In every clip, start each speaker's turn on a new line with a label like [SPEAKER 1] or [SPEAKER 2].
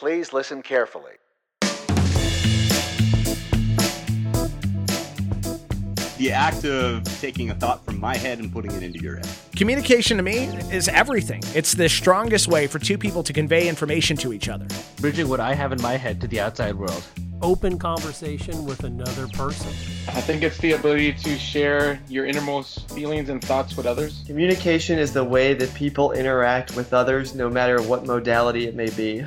[SPEAKER 1] Please listen carefully.
[SPEAKER 2] The act of taking a thought from my head and putting it into your head.
[SPEAKER 3] Communication to me is everything. It's the strongest way for two people to convey information to each other.
[SPEAKER 4] Bridging what I have in my head to the outside world.
[SPEAKER 5] Open conversation with another person.
[SPEAKER 6] I think it's the ability to share your innermost feelings and thoughts with others.
[SPEAKER 7] Communication is the way that people interact with others, no matter what modality it may be.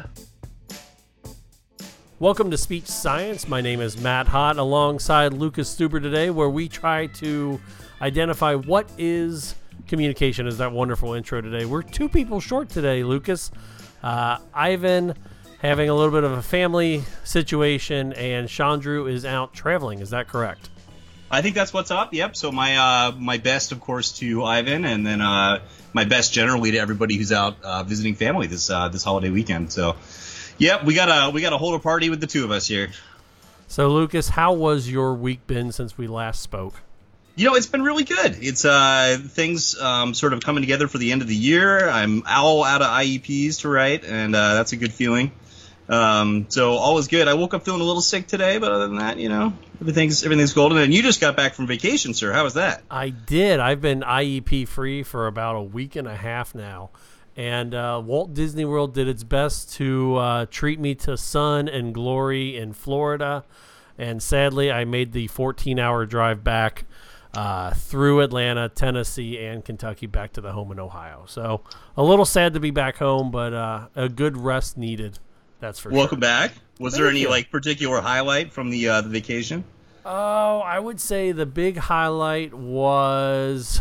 [SPEAKER 5] Welcome to Speech Science. My name is Matt Hott, alongside Lucas Stuber today, where we try to identify what is communication. Is that wonderful intro today? We're two people short today, Lucas. Ivan having a little bit of a family situation, and Chandru is out traveling. Is that correct?
[SPEAKER 2] I think that's what's up. Yep. So my best, of course, to Ivan, and then my best generally to everybody who's out visiting family this holiday weekend. So. Yep, we got a hold a party with the two of us here.
[SPEAKER 5] So, Lucas, how was your week been since we last spoke?
[SPEAKER 2] You know, it's been really good. It's things sort of coming together for the end of the year. I'm all out of IEPs to write, and that's a good feeling. So all is good. I woke up feeling a little sick today, but other than that, you know, everything's golden. And you just got back from vacation, sir. How was that?
[SPEAKER 5] I did. I've been IEP free for about a week and a half now. And Walt Disney World did its best to treat me to sun and glory in Florida. And sadly, I made the 14-hour drive back through Atlanta, Tennessee, and Kentucky back to the home in Ohio. So a little sad to be back home, but a good rest needed. That's for sure.
[SPEAKER 2] Welcome back. Was there any particular highlight from the vacation?
[SPEAKER 5] Oh, I would say the big highlight was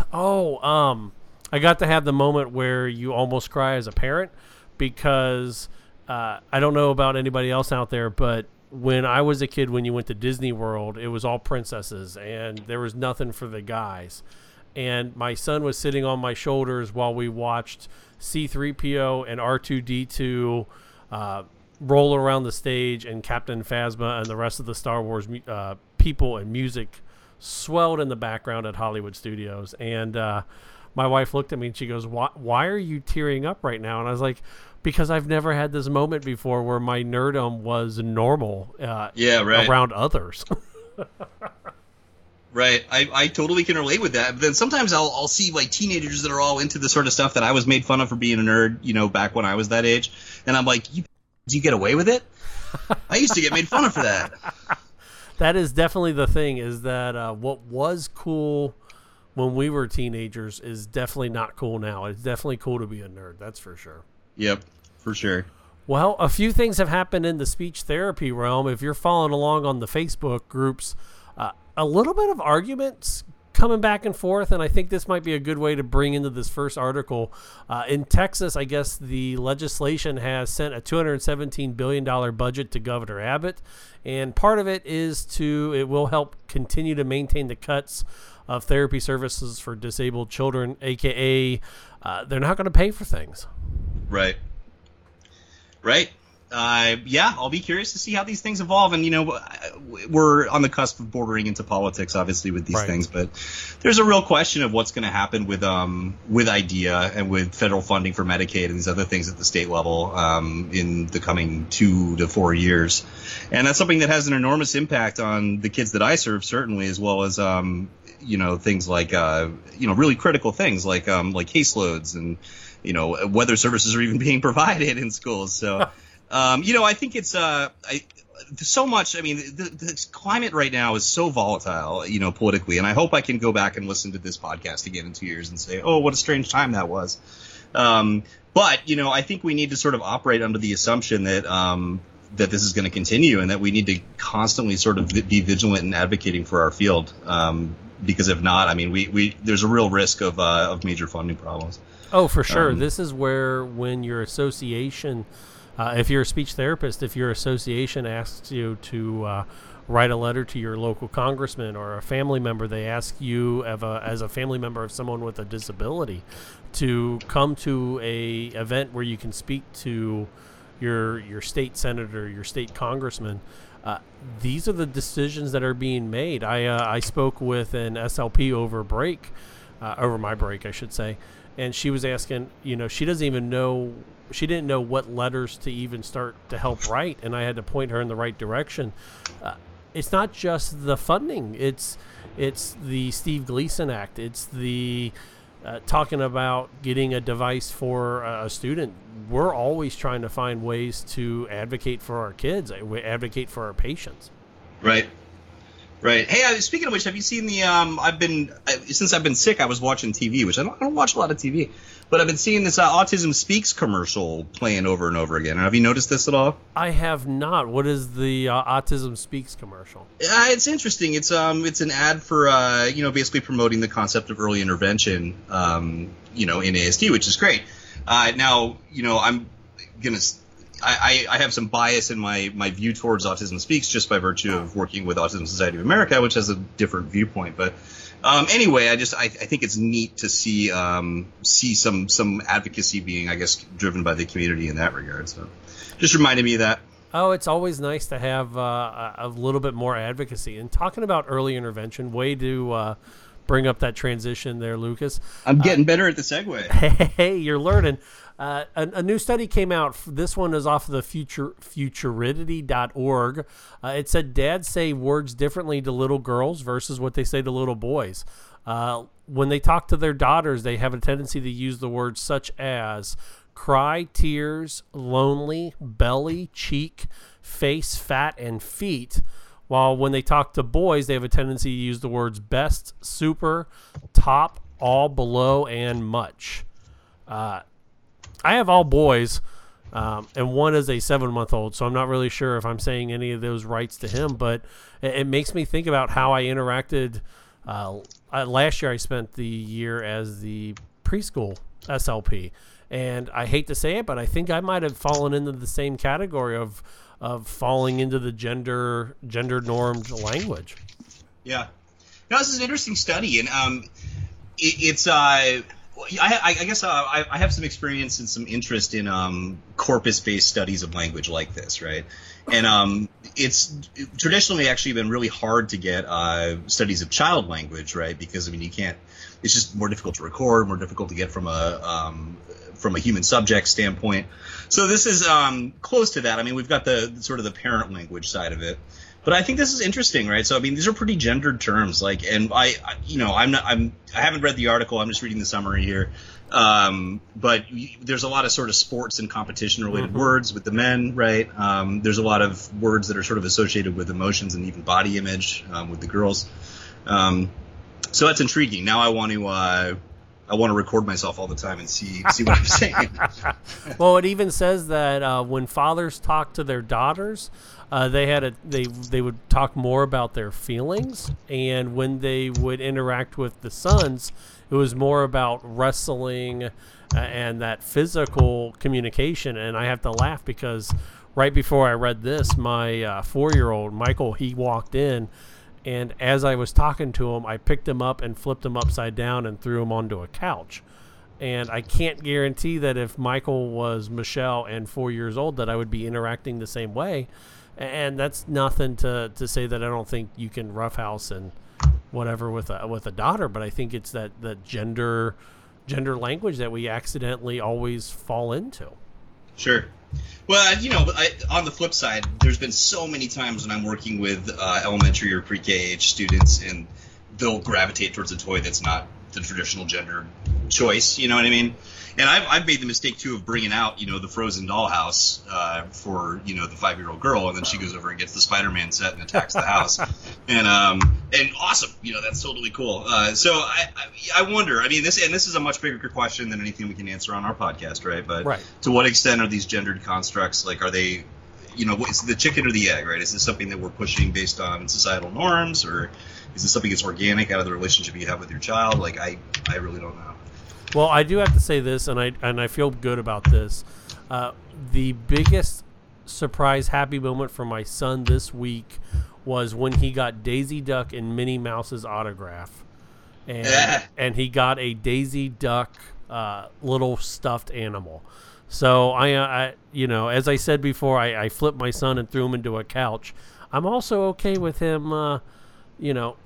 [SPEAKER 5] I got to have the moment where you almost cry as a parent because I don't know about anybody else out there, but when I was a kid, when you went to Disney World, it was all princesses and there was nothing for the guys. And my son was sitting on my shoulders while we watched C-3PO and R2-D2 roll around the stage, and Captain Phasma and the rest of the Star Wars people and music swelled in the background at Hollywood Studios. And my wife looked at me and she goes, why are you tearing up right now? And I was like, because I've never had this moment before where my nerdom was normal around others.
[SPEAKER 2] Right. I totally can relate with that. But then sometimes I'll see like teenagers that are all into the sort of stuff that I was made fun of for being a nerd, you know, back when I was that age. And I'm like, do you get away with it? I used to get made fun of for that.
[SPEAKER 5] That is definitely the thing, is that what was cool when we were teenagers is definitely not cool now. It's definitely cool to be a nerd. That's for sure.
[SPEAKER 2] Yep, for sure.
[SPEAKER 5] Well, a few things have happened in the speech therapy realm. If you're following along on the Facebook groups, a little bit of arguments coming back and forth, and I think this might be a good way to bring into this first article. In Texas, I guess the legislation has sent a $217 billion budget to Governor Abbott, and part of it it will help continue to maintain the cuts of therapy services for disabled children, a.k.a. They're not going to pay for things.
[SPEAKER 2] Right. I'll be curious to see how these things evolve. And, you know, we're on the cusp of bordering into politics, obviously, with these things. But there's a real question of what's going to happen with IDEA and with federal funding for Medicaid and these other things at the state level in the coming 2 to 4 years. And that's something that has an enormous impact on the kids that I serve, certainly, as well as you know, things like, you know, really critical things like caseloads and, you know, whether services are even being provided in schools. So, you know, I think it's so much. I mean, the climate right now is so volatile, you know, politically. And I hope I can go back and listen to this podcast again in 2 years and say, oh, what a strange time that was. But, you know, I think we need to sort of operate under the assumption that that this is going to continue and that we need to constantly sort of be vigilant in advocating for our field. Because if not, I mean, there's a real risk of major funding problems.
[SPEAKER 5] Oh, for sure. This is where when your association, if you're a speech therapist, if your association asks you to write a letter to your local congressman or a family member, they ask you as a family member of someone with a disability to come to a event where you can speak to your state senator, your state congressman. These are the decisions that are being made. I spoke with an SLP over my break, I should say, and she was asking, she doesn't even know, she didn't know what letters to even start to help write, and I had to point her in the right direction. It's not just the funding; it's the Steve Gleason Act. It's the talking about getting a device for a student. We're always trying to find ways to advocate for our kids, advocate for our patients.
[SPEAKER 2] Right. Hey, speaking of which, have you seen the? Since I've been sick, I was watching TV, which I don't watch a lot of TV, but I've been seeing this Autism Speaks commercial playing over and over again. Have you noticed this at all?
[SPEAKER 5] I have not. What is the Autism Speaks commercial?
[SPEAKER 2] It's interesting. It's an ad for basically promoting the concept of early intervention, in ASD, which is great. Now, I'm gonna. I have some bias in my view towards Autism Speaks just by virtue of working with Autism Society of America, which has a different viewpoint. But anyway, I think it's neat to see some advocacy being, I guess, driven by the community in that regard. So just reminded me of that.
[SPEAKER 5] Oh, it's always nice to have a little bit more advocacy. And talking about early intervention, way to bring up that transition there, Lucas.
[SPEAKER 2] I'm getting better at the segue.
[SPEAKER 5] Hey, you're learning. A new study came out. This one is off of the futuridity.org. It said dads say words differently to little girls versus what they say to little boys. When they talk to their daughters, they have a tendency to use the words such as cry, tears, lonely, belly, cheek, face, fat, and feet. While when they talk to boys, they have a tendency to use the words best, super, top, all, below, and much. I have all boys, and one is a 7-month-old, so I'm not really sure if I'm saying any of those rights to him, but it makes me think about how I interacted. Last year I spent the year as the preschool SLP, and I hate to say it, but I think I might have fallen into the same category of falling into the gender normed language.
[SPEAKER 2] Yeah. Now, this is an interesting study, and it's I guess I have some experience and some interest in corpus-based studies of language like this, right? And it's traditionally actually been really hard to get studies of child language, right? Because you can't. It's just more difficult to record, more difficult to get from a human subject standpoint. So this is close to that. We've got the sort of the parent language side of it. But I think this is interesting, right? So these are pretty gendered terms, and I haven't read the article. I'm just reading the summary here. But there's a lot of sort of sports and competition related words with the men, right? There's a lot of words that are sort of associated with emotions and even body image with the girls. So that's intriguing. Now I want to record myself all the time and see what I'm saying.
[SPEAKER 5] Well, it even says that when fathers talk to their daughters, they would talk more about their feelings, and when they would interact with the sons, it was more about wrestling and that physical communication. And I have to laugh because right before I read this, my 4-year-old Michael, he walked in, and as I was talking to him, I picked him up and flipped him upside down and threw him onto a couch. And I can't guarantee that if Michael was Michelle and 4 years old that I would be interacting the same way. And that's nothing to say that I don't think you can roughhouse and whatever with a daughter, but I think it's that gender language that we accidentally always fall into.
[SPEAKER 2] Sure. Well, on the flip side, there's been so many times when I'm working with elementary or pre-K age students, and they'll gravitate towards a toy that's not the traditional gender choice. You know what I mean? And I've made the mistake too of bringing out, the Frozen dollhouse for the 5-year-old girl, and then she goes over and gets the Spider-Man set and attacks the house, and awesome, that's totally cool. So I wonder. This is a much bigger question than anything we can answer on our podcast, right? But
[SPEAKER 5] right.
[SPEAKER 2] To what extent are these gendered constructs, are they, is the chicken or the egg, right? Is this something that we're pushing based on societal norms, or is this something that's organic out of the relationship you have with your child? I really don't know.
[SPEAKER 5] Well, I do have to say this, and I feel good about this. The biggest surprise happy moment for my son this week was when he got Daisy Duck and Minnie Mouse's autograph. And he got a Daisy Duck little stuffed animal. So I as I said before, I flipped my son and threw him into a couch. I'm also okay with him,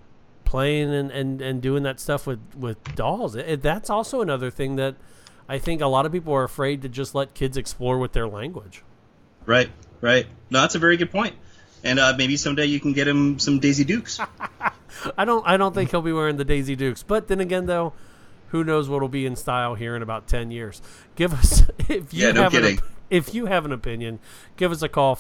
[SPEAKER 5] playing and doing that stuff with dolls. That's also another thing that I think a lot of people are afraid to just let kids explore with their language.
[SPEAKER 2] Right. No, that's a very good point. And maybe someday you can get him some Daisy Dukes.
[SPEAKER 5] I don't think he'll be wearing the Daisy Dukes. But then again, though, who knows what'll be in style here in about 10 years. Give us if you have an opinion, give us a call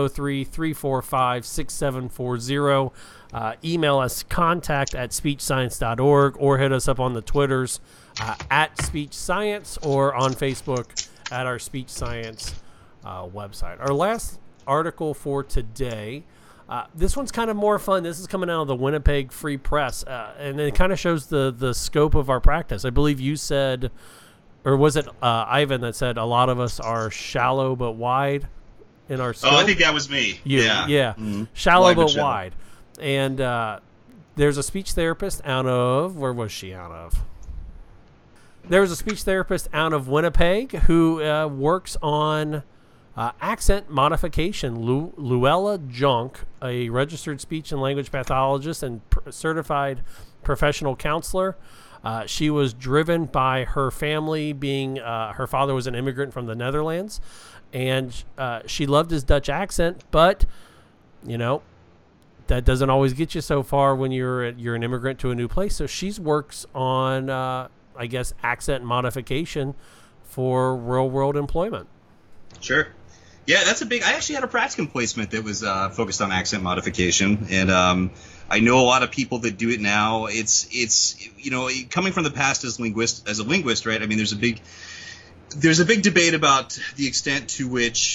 [SPEAKER 5] 503-345-6740. Email us contact@speechscience.org or hit us up on the Twitters at Speech Science or on Facebook at our Speech Science website. Our last article for today, this one's kind of more fun. This is coming out of the Winnipeg Free Press, and it kind of shows the scope of our practice. I believe you said, or was it Ivan that said, a lot of us are shallow but wide in our scope?
[SPEAKER 2] Oh, I think that was me.
[SPEAKER 5] Yeah. Mm-hmm. Shallow but wide. And there's a speech therapist out of, where was she out of? There was a speech therapist out of Winnipeg who works on accent modification. Luella Junk, a registered speech and language pathologist and certified professional counselor. She was driven by her family being, her father was an immigrant from the Netherlands, and she loved his Dutch accent, but, you know, that doesn't always get you so far when you're an immigrant to a new place. So she works on, I guess, accent modification for real-world employment.
[SPEAKER 2] Sure. Yeah, that's a big... I actually had a practicum placement that was focused on accent modification, and I know a lot of people that do it now. It's you know, coming from the past as a linguist, right? I mean, there's a big debate about the extent to which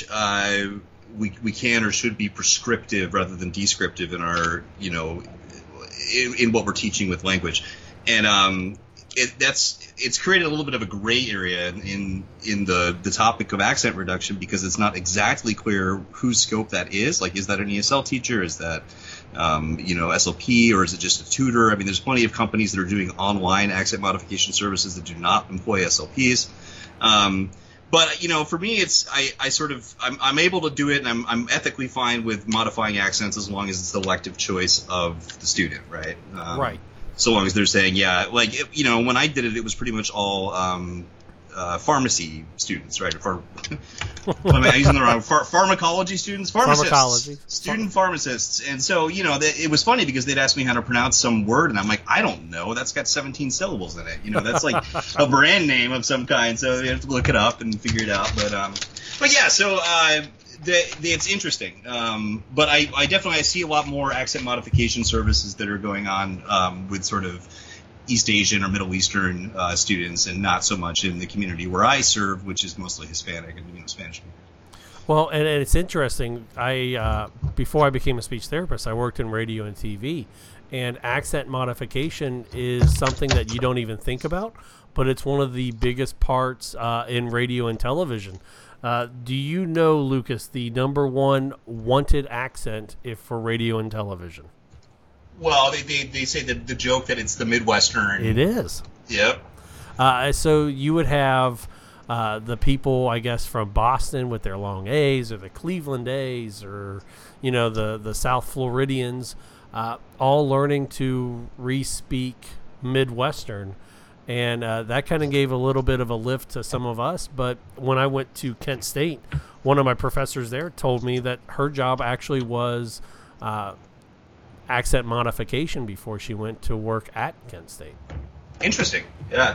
[SPEAKER 2] we can or should be prescriptive rather than descriptive in our, you know, in what we're teaching with language, and it's created a little bit of a gray area in the topic of accent reduction, because it's not exactly clear whose scope that is. Like, is that an ESL teacher? Is that you know, SLP, or is it just a tutor? I mean, there's plenty of companies that are doing online accent modification services that do not employ SLPs. But, you know, for me, I'm able to do it, and I'm ethically fine with modifying accents as long as it's the elective choice of the student, right?
[SPEAKER 5] Right.
[SPEAKER 2] So long as they're saying, yeah, like, you know, when I did it, it was pretty much all pharmacy students, right? Am I using the wrong? Pharmacology students? Pharmacists. Student pharmacists. And so, you know, it was funny because they'd ask me how to pronounce some word, and I'm like, I don't know. That's got 17 syllables in it. You know, that's like a brand name of some kind, so you have to look it up and figure it out. But yeah, so it's interesting. But I definitely see a lot more accent modification services that are going on with sort of East Asian or Middle Eastern students, and not so much in the community where I serve, which is mostly Hispanic and, you know, Spanish speakers.
[SPEAKER 5] Well, and it's interesting. Before I became a speech therapist, I worked in radio and TV, and accent modification is something that you don't even think about, but it's one of the biggest parts in radio and television. Do you know, Lucas, the #1 wanted accent for radio and television?
[SPEAKER 2] Well, they say the joke that it's the Midwestern.
[SPEAKER 5] It is.
[SPEAKER 2] Yep.
[SPEAKER 5] So you would have the people, I guess, from Boston with their long A's, or the Cleveland A's, or, you know, the South Floridians, all learning to re-speak Midwestern. And that kind of gave a little bit of a lift to some of us. But when I went to Kent State, one of my professors there told me that her job actually was accent modification before she went to work at Kent State.
[SPEAKER 2] Interesting. Yeah.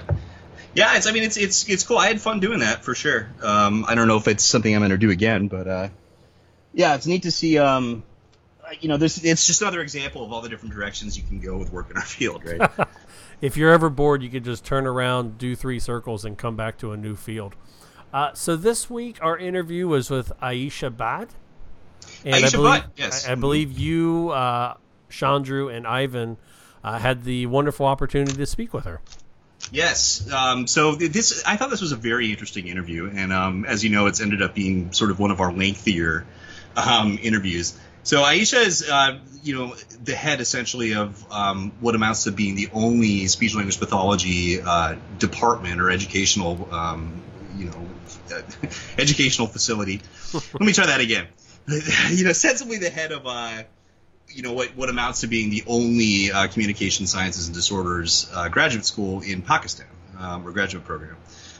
[SPEAKER 2] It's cool. I had fun doing that for sure. I don't know if it's something I'm going to do again, but yeah, it's neat to see. You know, it's just another example of all the different directions you can go with work in our field, right?
[SPEAKER 5] If you're ever bored, you could just turn around, do 3 circles, and come back to a new field. So this week, our interview was with Aisha Bhatt. And
[SPEAKER 2] yes.
[SPEAKER 5] I believe you, Chandru, and Ivan had the wonderful opportunity to speak with her.
[SPEAKER 2] Yes. So I thought this was a very interesting interview, and as you know, it's ended up being sort of one of our lengthier interviews. So Aisha is, you know, the head essentially of what amounts to being the only speech language pathology department or educational, you know, educational facility. Let me try that again. You know, sensibly the head of what amounts to being the only communication sciences and disorders graduate school in Pakistan, or graduate program.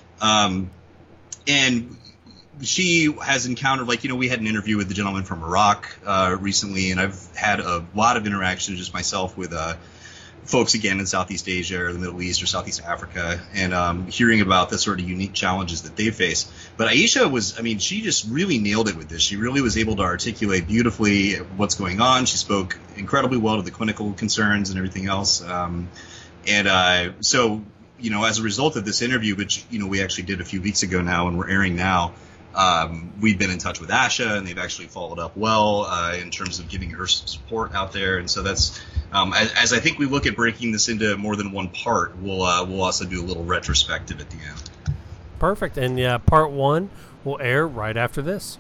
[SPEAKER 2] And she has encountered, we had an interview with the gentleman from Iraq recently, and I've had a lot of interaction just myself with folks again in Southeast Asia or the Middle East or Southeast Africa, and hearing about the sort of unique challenges that they face. But Aisha she just really nailed it with this. She really was able to articulate beautifully what's going on. She spoke incredibly well to the clinical concerns and everything else. So, as a result of this interview, which, we actually did a few weeks ago now and we're airing now, we've been in touch with Asha, and they've actually followed up well in terms of giving her some support out there. And so that's as I think we look at breaking this into more than one part, we'll also do a little retrospective at the end.
[SPEAKER 5] Perfect. And part 1 will air right after this.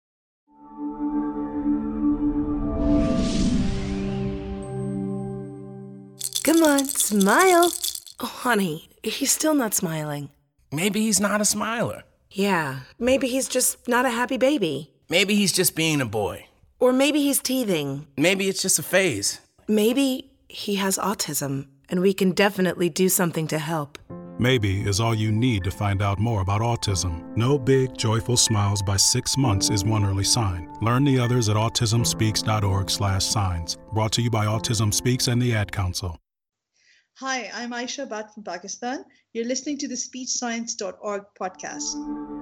[SPEAKER 1] Come on, smile. Oh, honey, he's still not smiling.
[SPEAKER 8] Maybe he's not a smiler.
[SPEAKER 1] Yeah, maybe he's just not a happy baby.
[SPEAKER 8] Maybe he's just being a boy.
[SPEAKER 1] Or maybe he's teething.
[SPEAKER 8] Maybe it's just a phase.
[SPEAKER 1] Maybe he has autism, and we can definitely do something to help.
[SPEAKER 9] Maybe is all you need to find out more about autism. No big, joyful smiles by 6 months is one early sign. Learn the others at autismspeaks.org/signs. Brought to you by Autism Speaks and the Ad Council.
[SPEAKER 10] Hi, I'm Aisha Bhatt from Pakistan. You're listening to the SpeechScience.org podcast.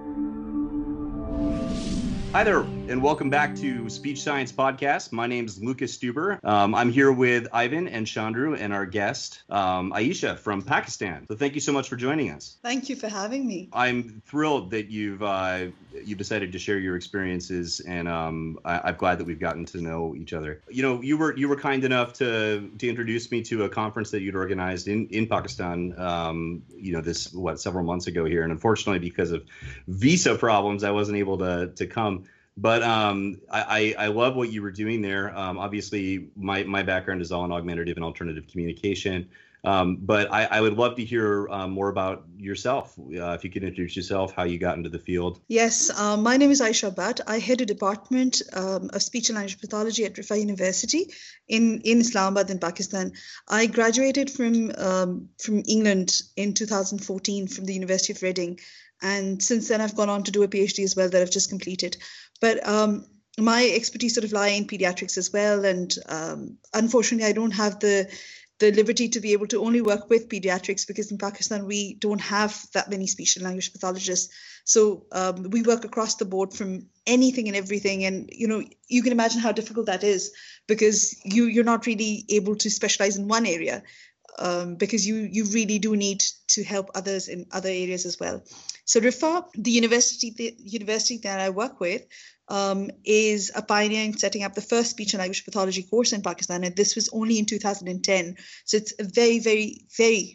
[SPEAKER 2] Hi there, and welcome back to Speech Science Podcast. My name is Lucas Stuber. I'm here with Ivan and Chandru and our guest, Aisha from Pakistan. So thank you so much for joining us.
[SPEAKER 10] Thank you for having me.
[SPEAKER 2] I'm thrilled that you've decided to share your experiences, and I'm glad that we've gotten to know each other. You were kind enough to introduce me to a conference that you'd organized in Pakistan. Several months ago here, and unfortunately because of visa problems, I wasn't able to come. But I love what you were doing there. Obviously, my background is all in augmentative and alternative communication. But I would love to hear more about yourself. If you could introduce yourself, how you got into the field.
[SPEAKER 10] Yes, my name is Aisha Bhatt. I head a department of speech and language pathology at Rifa University in Islamabad in Pakistan. I graduated from England in 2014 from the University of Reading. And since then, I've gone on to do a PhD as well that I've just completed. But my expertise sort of lie in pediatrics as well. And unfortunately, I don't have the liberty to be able to only work with pediatrics, because in Pakistan, we don't have that many speech and language pathologists. So we work across the board from anything and everything. And, you can imagine how difficult that is, because you're not really able to specialize in one area. Because you really do need to help others in other areas as well. So Rifa, the university that I work with, is a pioneer in setting up the first speech and language pathology course in Pakistan, and this was only in 2010. So it's a very, very, very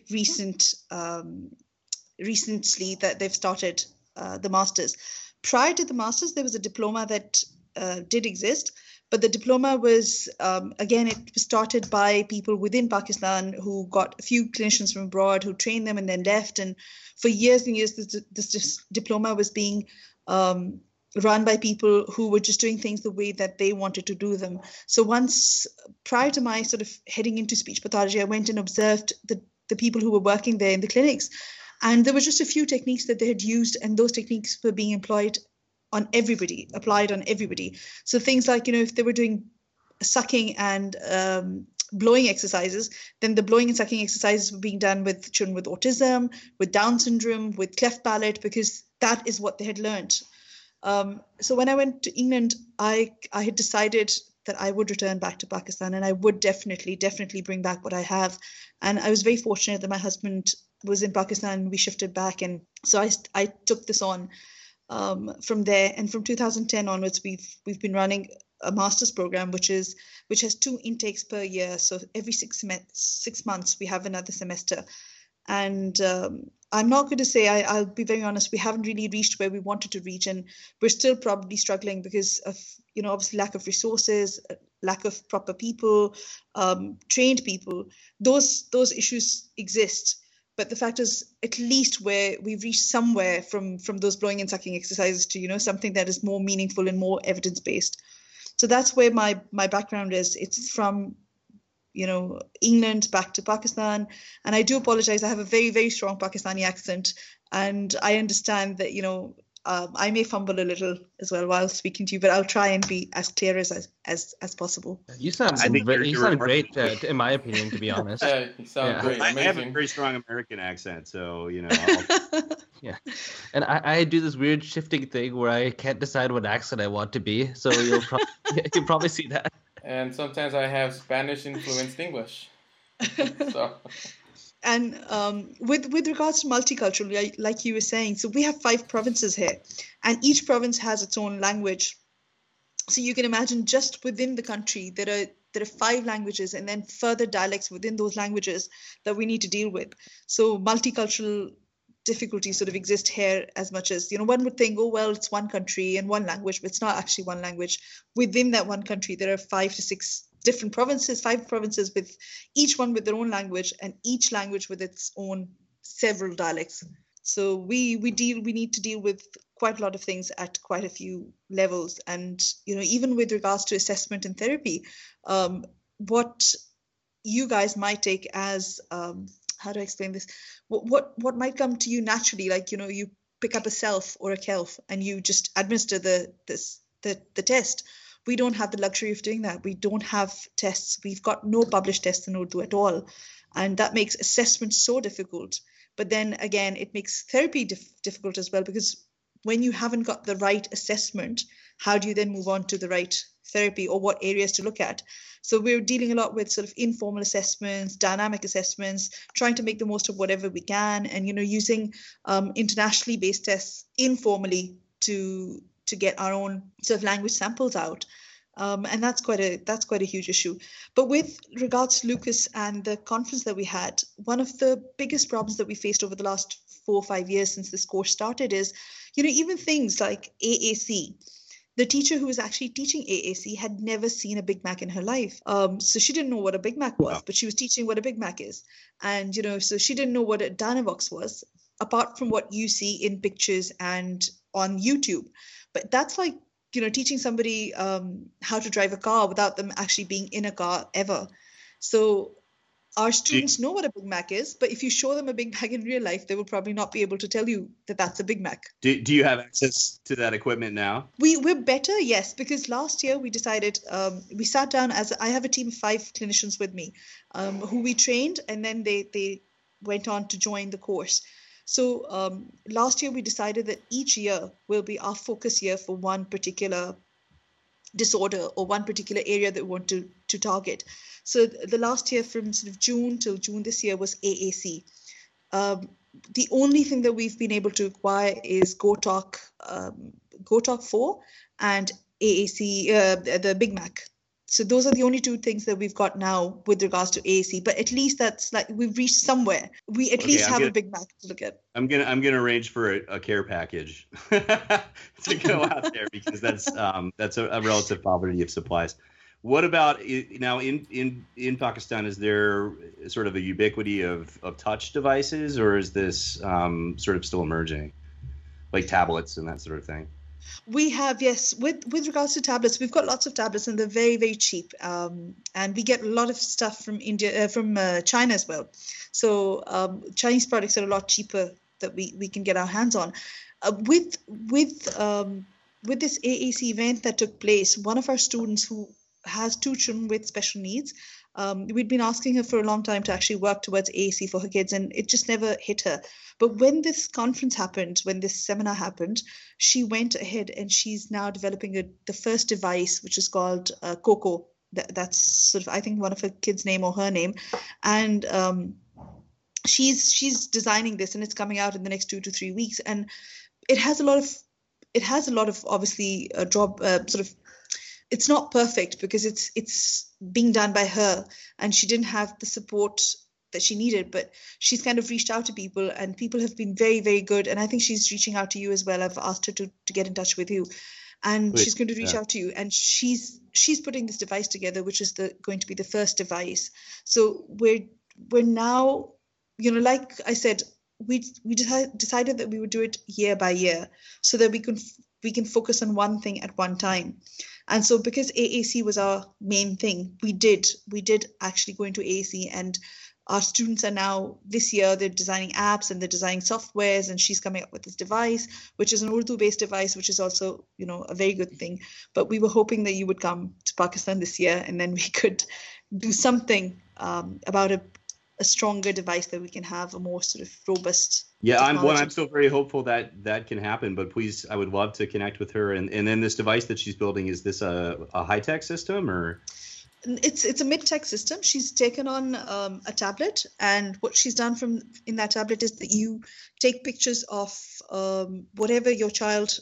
[SPEAKER 10] recently that they've started the masters. Prior to the masters, there was a diploma that did exist. But the diploma was, again, it was started by people within Pakistan who got a few clinicians from abroad who trained them and then left. And for years and years, this diploma was being run by people who were just doing things the way that they wanted to do them. So prior to my sort of heading into speech pathology, I went and observed the people who were working there in the clinics. And there were just a few techniques that they had used, and those techniques were being applied on everybody. So things like, if they were doing sucking and blowing exercises, then the blowing and sucking exercises were being done with children with autism, with Down syndrome, with cleft palate, because that is what they had learned. So when I went to England, I had decided that I would return back to Pakistan, and I would definitely bring back what I have. And I was very fortunate that my husband was in Pakistan. We shifted back, and so I took this on. From there, and from 2010 onwards, we've been running a master's program, which has 2 intakes per year. So every 6 months we have another semester. And I'm not going to say, I'll be very honest, we haven't really reached where we wanted to reach, and we're still probably struggling because of obviously lack of resources, lack of proper people, trained people. Those issues exist. But the fact is, at least where we've reached somewhere from those blowing and sucking exercises to, something that is more meaningful and more evidence-based. So that's where my background is. It's from, England back to Pakistan. And I do apologize. I have a very, very strong Pakistani accent. And I understand that, I may fumble a little as well while speaking to you, but I'll try and be as clear as possible.
[SPEAKER 4] You sound great, in my opinion, to be honest.
[SPEAKER 6] Yeah, you sound great.
[SPEAKER 2] I have a very strong American accent, so
[SPEAKER 4] Yeah, and I do this weird shifting thing where I can't decide what accent I want to be, so you'll probably see that.
[SPEAKER 6] And sometimes I have Spanish influenced English. So.
[SPEAKER 10] And with regards to multicultural, like you were saying, so we have 5 provinces here, and each province has its own language. So you can imagine just within the country, there are 5 languages and then further dialects within those languages that we need to deal with. So multicultural difficulties sort of exist here as much as, one would think, oh, well, it's one country and one language, but it's not actually one language. Within that one country, there are 5 to 6 different provinces, 5 provinces with each one with their own language and each language with its own several dialects. So we need to deal with quite a lot of things at quite a few levels. And, even with regards to assessment and therapy, what you guys might take as, how do I explain this? What might come to you naturally, like, you pick up a self or a kelf and you just administer the test. We don't have the luxury of doing that. We don't have tests. We've got no published tests in Urdu at all. And that makes assessment so difficult. But then again, it makes therapy difficult as well, because when you haven't got the right assessment, how do you then move on to the right therapy or what areas to look at? So we're dealing a lot with sort of informal assessments, dynamic assessments, trying to make the most of whatever we can, and, using internationally based tests informally to get our own sort of language samples out. And that's quite a huge issue. But with regards to Lucas and the conference that we had, one of the biggest problems that we faced over the last 4 or 5 years since this course started is, even things like AAC. The teacher who was actually teaching AAC had never seen a Big Mac in her life. So she didn't know what a Big Mac was, but she was teaching what a Big Mac is. And, so she didn't know what a Dynavox was, apart from what you see in pictures and on YouTube. But that's like, teaching somebody how to drive a car without them actually being in a car ever. So our students know what a Big Mac is, but if you show them a Big Mac in real life, they will probably not be able to tell you that that's a Big Mac.
[SPEAKER 2] Do you have access to that equipment now?
[SPEAKER 10] We're better, yes, because last year we decided, we sat down I have a team of 5 clinicians with me who we trained, and then they went on to join the course. So last year we decided that each year will be our focus year for one particular disorder or one particular area that we want to target. So the last year from sort of June till June this year was AAC. The only thing that we've been able to acquire is GoTalk 4 and AAC, the Big Mac. So those are the only 2 things that we've got now with regards to AAC. But at least that's like we've reached somewhere. We at least have a Big Mac to look at.
[SPEAKER 2] I'm gonna arrange for a care package to go out there, because that's a relative poverty of supplies. What about now in Pakistan? Is there sort of a ubiquity of touch devices, or is this sort of still emerging, like tablets and that sort of thing?
[SPEAKER 10] We have, yes. With regards to tablets, we've got lots of tablets, and they're very, very cheap. And we get a lot of stuff from China as well. So Chinese products are a lot cheaper that we can get our hands on. With this AAC event that took place, one of our students who has 2 children with special needs, we'd been asking her for a long time to actually work towards AAC for her kids, and it just never hit her. But when this conference happened, when this seminar happened, she went ahead and she's now developing the first device, which is called Coco. That's sort of, I think, one of her kids' name or her name. And she's designing this, and it's coming out in the next 2 to 3 weeks. And it has a lot of obviously it's not perfect because it's being done by her, and she didn't have the support that she needed, but she's kind of reached out to people, and people have been very, very good. And I think she's reaching out to you as well. I've asked her to get in touch with you, and she's going to reach out to you, and she's putting this device together, which is going to be the first device. So we're now, like I said, we decided that we would do it year by year, so that we we can focus on one thing at one time. And so because AAC was our main thing, we did actually go into AAC, and our students are now, this year, they're designing apps and they're designing softwares, and she's coming up with this device, which is an Urdu-based device, which is also, a very good thing. But we were hoping that you would come to Pakistan this year, and then we could do something about a stronger device that we can have, a more sort of robust.
[SPEAKER 2] Yeah, I'm still very hopeful that can happen. But please, I would love to connect with her. And then this device that she's building, is this a high-tech system or?
[SPEAKER 10] It's a mid-tech system. She's taken on a tablet, and what she's done in that tablet is that you take pictures of whatever your child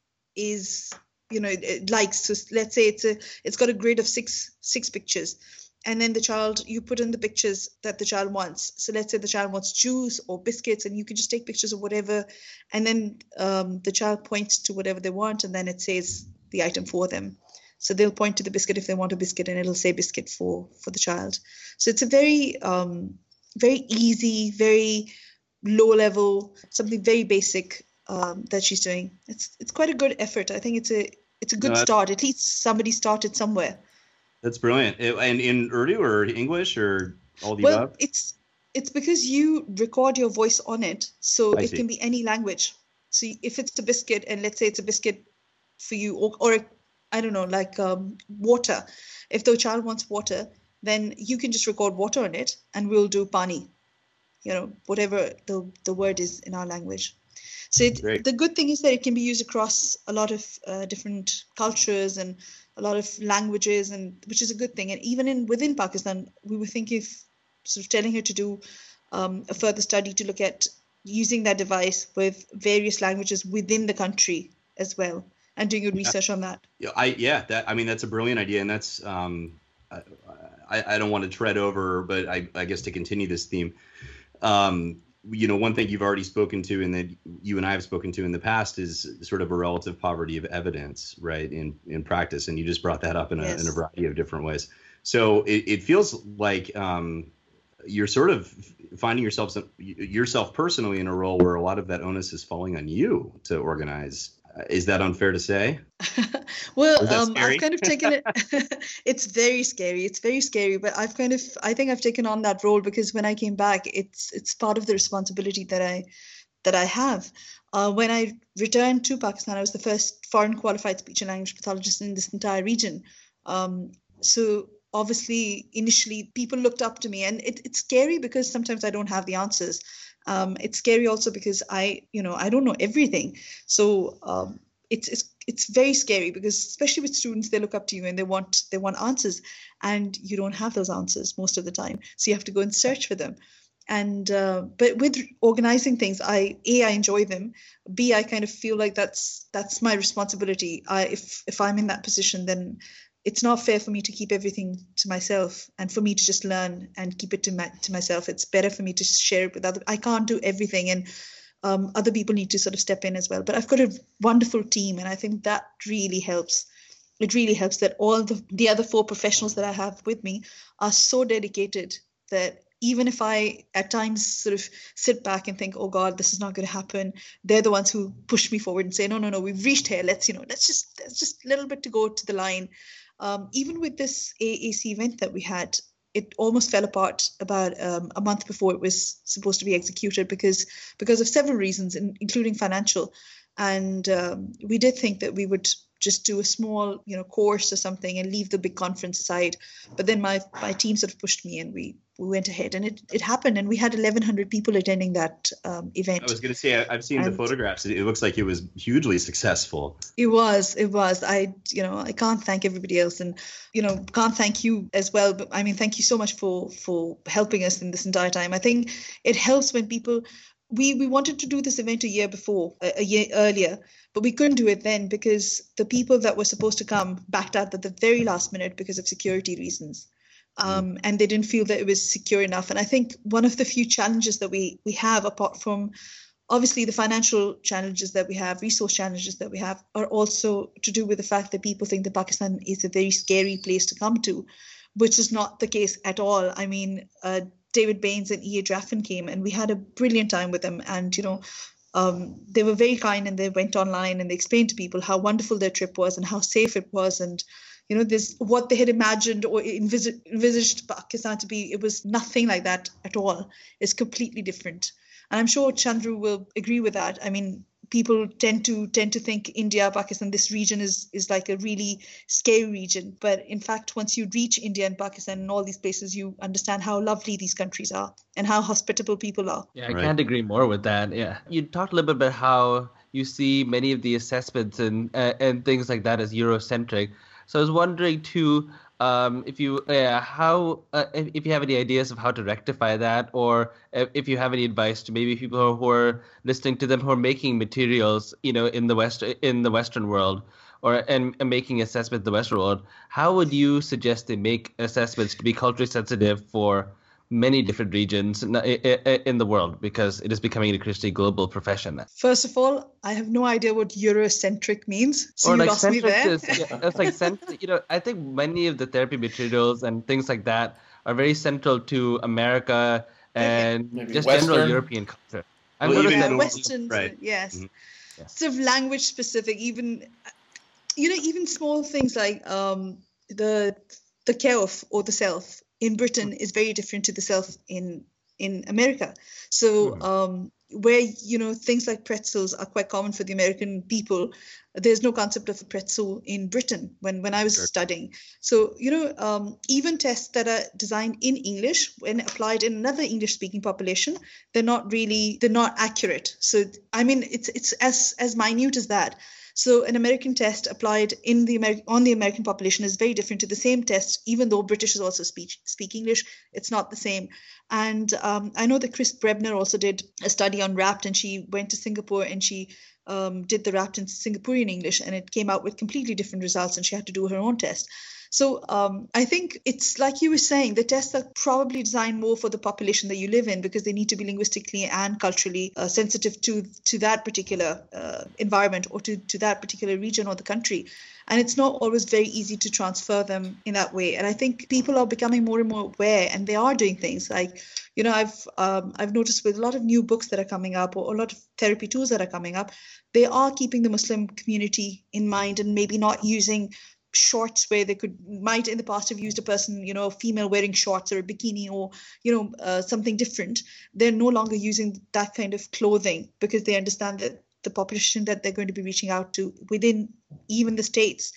[SPEAKER 10] is, likes. So let's say it's got a grid of six pictures, and then you put in the pictures that the child wants. So let's say the child wants juice or biscuits, and you can just take pictures of whatever, and then the child points to whatever they want, and then it says the item for them. So they'll point to the biscuit if they want a biscuit, and it'll say biscuit for the child. So it's a very, very easy, very low level, something very basic that she's doing. It's quite a good effort. I think it's a good start. At least somebody started somewhere.
[SPEAKER 2] That's brilliant. And in Urdu or English or all the above?
[SPEAKER 10] Well, it's because you record your voice on it, so it can be any language. So if it's a biscuit, and let's say it's a biscuit for you, or I don't know, like water. If the child wants water, then you can just record water on it, and we'll do pani, whatever the word is in our language. So the good thing is that it can be used across a lot of different cultures and a lot of languages, and which is a good thing. And even within Pakistan, we were thinking of sort of telling her to do a further study to look at using that device with various languages within the country as well, and doing your research on that.
[SPEAKER 2] That's a brilliant idea, and that's I don't want to tread over, but I guess to continue this theme, one thing you've already spoken to, and that you and I have spoken to in the past, is sort of a relative poverty of evidence, right, in practice, and you just brought that up in a variety of different ways. So it feels like you're sort of finding yourself personally in a role where a lot of that onus is falling on you to organize. Is that unfair to say?
[SPEAKER 10] Well, I've kind of taken it. It's very scary. It's very scary, but I think I've taken on that role because when I came back, it's part of the responsibility that I have. When I returned to Pakistan, I was the first foreign qualified speech and language pathologist in this entire region. So obviously, initially, people looked up to me, and it's scary because sometimes I don't have the answers. It's scary also because I don't know everything. So it's very scary because especially with students, they look up to you and they want answers, and you don't have those answers most of the time. So you have to go and search for them. And but with organizing things, I enjoy them. B, I kind of feel like that's my responsibility. If I'm in that position, then it's not fair for me to keep everything to myself and for me to just learn and keep it to myself. It's better for me to share it with others. I can't do everything, and other people need to sort of step in as well. But I've got a wonderful team, and I think that really helps. It really helps that all the other 4 professionals that I have with me are so dedicated that even if I at times sort of sit back and think, oh God, this is not going to happen, they're the ones who push me forward and say, no, we've reached here. Let's just a little bit to go to the line. Even with this AAC event that we had, it almost fell apart about a month before it was supposed to be executed because of several reasons, including financial. And we did think that we would just do a small, course or something and leave the big conference aside. But then my team sort of pushed me, and we went ahead, and it happened, and we had 1,100 people attending that event.
[SPEAKER 2] I was going to say, I've seen the photographs. It looks like it was hugely successful.
[SPEAKER 10] It was. I can't thank everybody else, and can't thank you as well. But I mean, thank you so much for helping us in this entire time. I think it helps when people. We wanted to do this event a year earlier, but we couldn't do it then because the people that were supposed to come backed out at the very last minute because of security reasons. And they didn't feel that it was secure enough. And I think one of the few challenges that we have, apart from obviously the financial challenges that we have, resource challenges that we have, are also to do with the fact that people think that Pakistan is a very scary place to come to, which is not the case at all. I mean, David Baines and E.A. Draffin came, and we had a brilliant time with them. And, They were very kind, and they went online and they explained to people how wonderful their trip was and how safe it was, and this what they had imagined or envisaged Pakistan to be. It was nothing like that at all. It's completely different, and I'm sure Chandru will agree with that. I mean, people tend to think India, Pakistan, this region is like a really scary region. But in fact, once you reach India and Pakistan and all these places, you understand how lovely these countries are and how hospitable people are.
[SPEAKER 4] Yeah, I can't agree more with that. Yeah, you talked a little bit about how you see many of the assessments and things like that as Eurocentric. So I was wondering too, if you have any ideas of how to rectify that, or if you have any advice to maybe people who are listening to them who are making materials, in the Western world, and making assessments in the Western world. How would you suggest they make assessments to be culturally sensitive for many different regions in the world, because it is becoming an increasingly global profession?
[SPEAKER 10] First of all, I have no idea what Eurocentric means. So you lost me there.
[SPEAKER 4] It's like I think many of the therapy materials and things like that are very central to America and just Western. General European culture.
[SPEAKER 10] Western, right? Yes. Mm-hmm. Yes. Sort of language specific, even small things like the keof or the self in Britain is very different to the self in America. So where things like pretzels are quite common for the American people, there's no concept of a pretzel in Britain when I was studying. So even tests that are designed in English, when applied in another English-speaking population, they're not accurate. So I mean, it's as minute as that. So an American test applied on the American population is very different to the same test, even though Britishers also speak English. It's not the same. And I know that Chris Brebner also did a study on RAPT, and she went to Singapore and she did the RAPT in Singaporean English, and it came out with completely different results, and she had to do her own test. So I think it's like you were saying, the tests are probably designed more for the population that you live in, because they need to be linguistically and culturally sensitive to that particular environment or to that particular region or the country. And it's not always very easy to transfer them in that way. And I think people are becoming more and more aware, and they are doing things like, I've noticed with a lot of new books that are coming up, or a lot of therapy tools that are coming up, they are keeping the Muslim community in mind, and maybe not using shorts where they might in the past have used a person, a female wearing shorts or a bikini or, something different. They're no longer using that kind of clothing, because they understand that the population that they're going to be reaching out to within even the States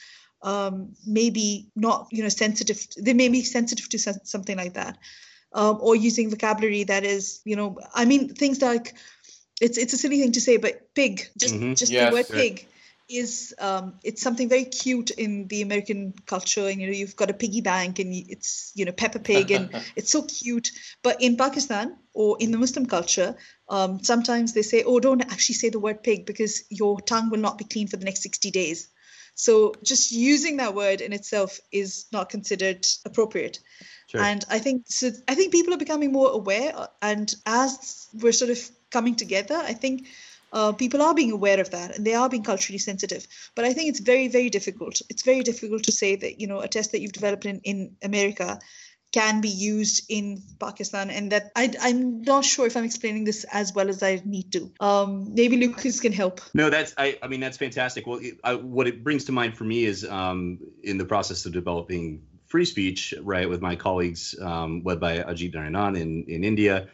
[SPEAKER 10] may be not, sensitive. They may be sensitive to something like that, or using vocabulary that is, things like, it's a silly thing to say, but pig, just the word pig is it's something very cute in the American culture, and you've got a piggy bank, and it's Peppa Pig, and it's so cute. But in Pakistan or in the Muslim culture, sometimes they say, oh, don't actually say the word pig, because your tongue will not be clean for the next 60 days. So just using that word in itself is not considered appropriate. Sure. And I think people are becoming more aware, and as we're sort of coming together, I think people are being aware of that, and they are being culturally sensitive. But I think it's very, very difficult. It's very difficult to say that, a test that you've developed in America can be used in Pakistan, and that I'm not sure if I'm explaining this as well as I need to. Maybe Lucas can help.
[SPEAKER 2] No, that's fantastic. Well, what it brings to mind for me is in the process of developing free speech, right, with my colleagues led by Ajit Narayanan in India.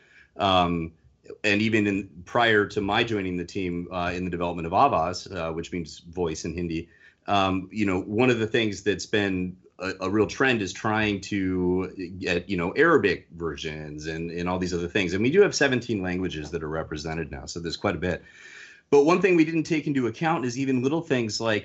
[SPEAKER 2] And even prior to my joining the team in the development of Avaz, which means voice in Hindi, one of the things that's been a real trend is trying to get, Arabic versions and all these other things. And we do have 17 languages that are represented now, so there's quite a bit. But one thing we didn't take into account is even little things like,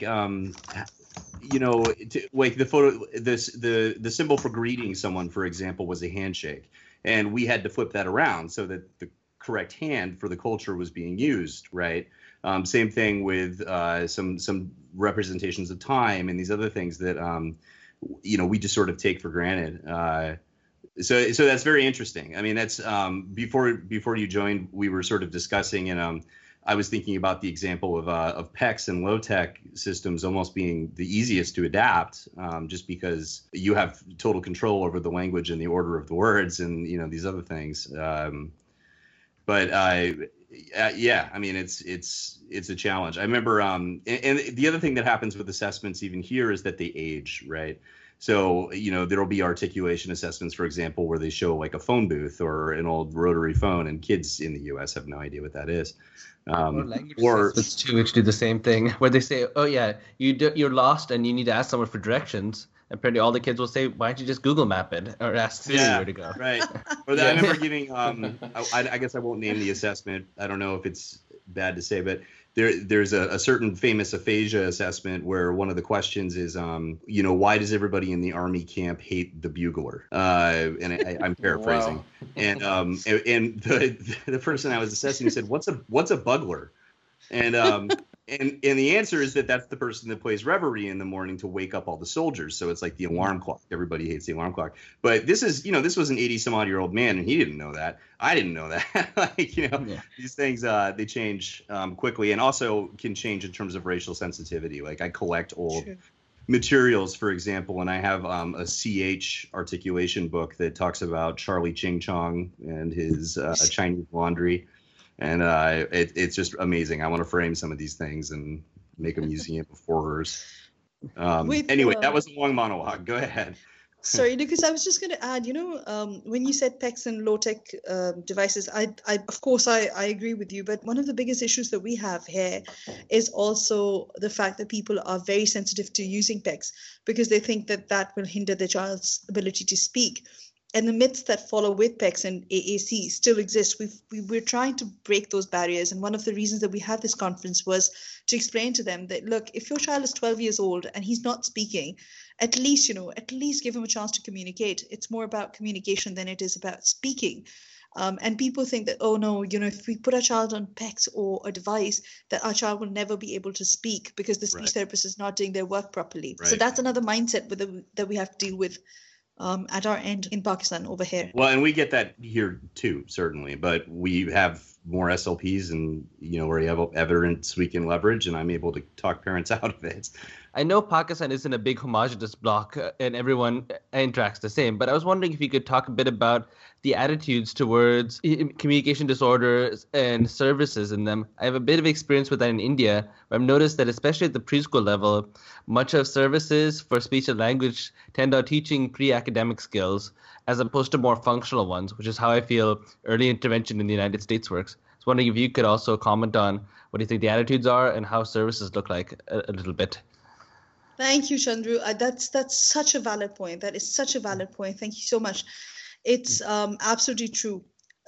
[SPEAKER 2] like the symbol for greeting someone, for example, was a handshake. And we had to flip that around so that the correct hand for the culture was being used, right? Same thing with some representations of time and these other things that we just sort of take for granted. So that's very interesting. I mean, that's before you joined, we were sort of discussing, and I was thinking about the example of PECs and low-tech systems almost being the easiest to adapt, just because you have total control over the language and the order of the words and these other things. But Yeah, I mean it's a challenge. I remember, and the other thing that happens with assessments even here is that they age, right? So there'll be articulation assessments, for example, where they show like a phone booth or an old rotary phone, and kids in the U.S. have no idea what that is.
[SPEAKER 4] Or language assessments too, which do the same thing, where they say, "Oh yeah, you're lost and you need to ask someone for directions." Apparently, all the kids will say, "Why don't you just Google Map it or ask Siri where to go?"
[SPEAKER 2] Right. Or I remember giving. I guess I won't name the assessment. I don't know if it's bad to say, but there's a certain famous aphasia assessment where one of the questions is, why does everybody in the army camp hate the bugler? And I'm paraphrasing. Wow. And the person I was assessing said, "What's a bugler?" And the answer is that's the person that plays reveille in the morning to wake up all the soldiers. So it's like the alarm clock. Everybody hates the alarm clock. But this was an 80-some-odd-year-old man, and he didn't know that. I didn't know that. These things, they change quickly, and also can change in terms of racial sensitivity. Like I collect old materials, for example, and I have a CH articulation book that talks about Charlie Ching Chong and his Chinese laundry. And it's just amazing. I want to frame some of these things and make a museum of horrors. Anyway, that was a long monologue. Go ahead.
[SPEAKER 10] Sorry, because I was just going to add, when you said PECs and low-tech devices, I of course, I agree with you. But one of the biggest issues that we have here is also the fact that people are very sensitive to using PECs because they think that will hinder their child's ability to speak. And the myths that follow with PECs and AAC still exist. We're trying to break those barriers. And one of the reasons that we had this conference was to explain to them that, look, if your child is 12 years old and he's not speaking, at least give him a chance to communicate. It's more about communication than it is about speaking. And people think that, oh, no, if we put our child on PECs or a device, that our child will never be able to speak because the speech therapist is not doing their work properly. Right. So that's another mindset that we have to deal with. At our end in Pakistan over here.
[SPEAKER 2] Well, and we get that here too, certainly. But we have more SLPs and, where you have evidence we can leverage, and I'm able to talk parents out of it.
[SPEAKER 4] I know Pakistan isn't a big homogenous block and everyone interacts the same, but I was wondering if you could talk a bit about the attitudes towards communication disorders and services in them. I have a bit of experience with that in India, where I've noticed that especially at the preschool level, much of services for speech and language tend on teaching pre-academic skills as opposed to more functional ones, which is how I feel early intervention in the United States works. I was wondering if you could also comment on what do you think the attitudes are and how services look like a little bit.
[SPEAKER 10] Thank you, Chandru. That's such a valid point. That is such a valid point. Thank you so much. It's absolutely true.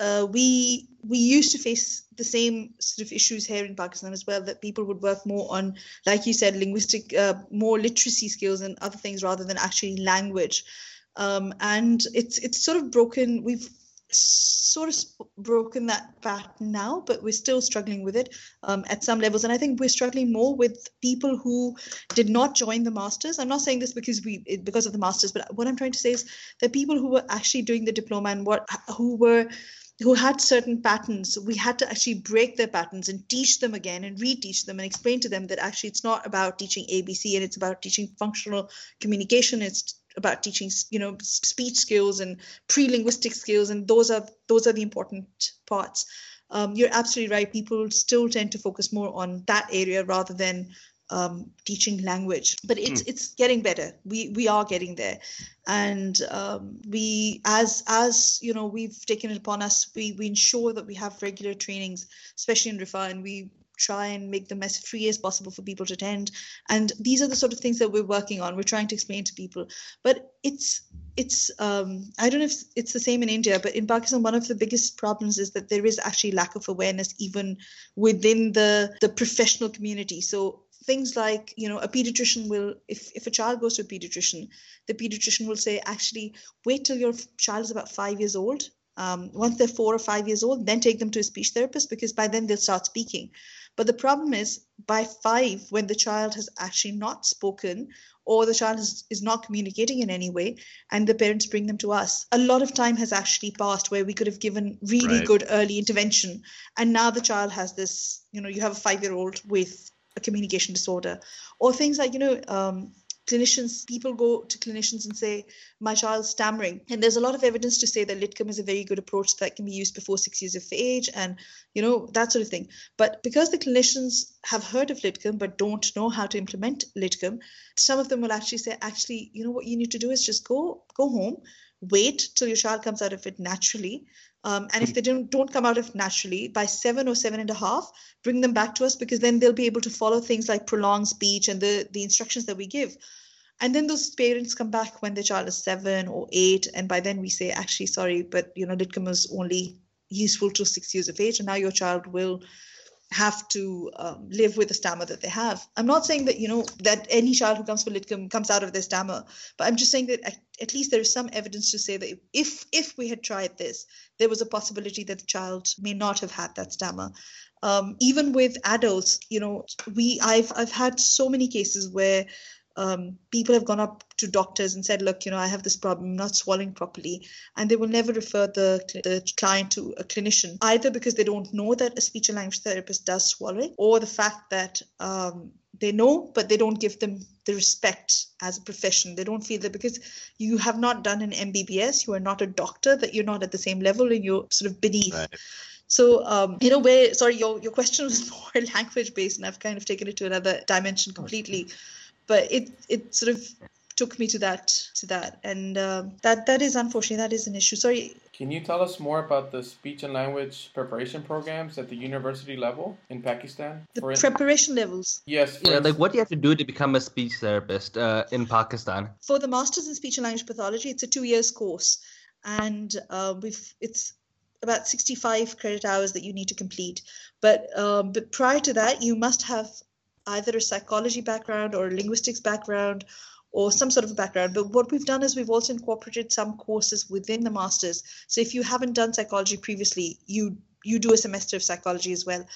[SPEAKER 10] We used to face the same sort of issues here in Pakistan as well, that people would work more on, like you said, linguistic, more literacy skills and other things rather than actually language. And it's sort of broken. We've sort of broken that pattern now, but we're still struggling with it at some levels. And I think we're struggling more with people who did not join the masters. I'm not saying this because of the masters, but what I'm trying to say is that people who were actually doing the diploma and who had certain patterns, we had to actually break their patterns and teach them again and reteach them and explain to them that actually it's not about teaching ABC and it's about teaching functional communication. It's about teaching, speech skills and pre-linguistic skills, and those are the important parts. You're absolutely right. People still tend to focus more on that area rather than teaching language, but it's getting better. We are getting there, and we as we've taken it upon us. We ensure that we have regular trainings, especially in Rifa, and we try and make them as free as possible for people to attend. And these are the sort of things that we're working on. We're trying to explain to people, but it's I don't know if it's the same in India, but in Pakistan, one of the biggest problems is that there is actually lack of awareness even within the professional community. So things like, a pediatrician will, if a child goes to a pediatrician, the pediatrician will say, actually, wait till your child is about 5 years old. Once they're 4 or 5 years old, then take them to a speech therapist, because by then they'll start speaking. But the problem is by 5, when the child has actually not spoken or the child is not communicating in any way, and the parents bring them to us, a lot of time has actually passed where we could have given really good early intervention. And now the child has this, you have a 5-year-old with a communication disorder, or things like, people go to clinicians and say, my child's stammering. And there's a lot of evidence to say that LITCOM is a very good approach that can be used before 6 years of age and, that sort of thing. But because the clinicians have heard of LITCOM but don't know how to implement LITCOM, some of them will actually say, what you need to do is just go home, wait till your child comes out of it naturally. And if they don't come out of naturally, by 7 or 7.5, bring them back to us, because then they'll be able to follow things like prolonged speech and the instructions that we give. And then those parents come back when their child is 7 or 8. And by then we say, actually, sorry, but, LITCOM is only useful till 6 years of age. And now your child will have to live with the stammer that they have. I'm not saying that, that any child who comes for LITCOM comes out of their stammer, but I'm just saying that at least there is some evidence to say that if we had tried this, there was a possibility that the child may not have had that stammer. Even with adults, I've had so many cases where people have gone up to doctors and said, look, I have this problem, I'm not swallowing properly. And they will never refer the client to a clinician, either because they don't know that a speech and language therapist does swallowing, or the fact that they know, but they don't give them the respect as a profession. They don't feel that because you have not done an MBBS, you are not a doctor, that you're not at the same level and you're sort of beneath. Right. So, your question was more language based, and I've kind of taken it to another dimension completely. But it sort of took me to that, and that is unfortunately, that is an issue. Sorry.
[SPEAKER 6] Can you tell us more about the speech and language preparation programs at the university level in Pakistan?
[SPEAKER 10] The preparation levels.
[SPEAKER 6] Yes.
[SPEAKER 4] Yeah, like what do you have to do to become a speech therapist in Pakistan?
[SPEAKER 10] For the Masters in Speech and Language Pathology, it's a 2-year course, and it's about 65 credit hours that you need to complete. But prior to that, you must have either a psychology background or a linguistics background or some sort of a background. But what we've done is we've also incorporated some courses within the masters. So if you haven't done psychology previously, you do a semester of psychology as well.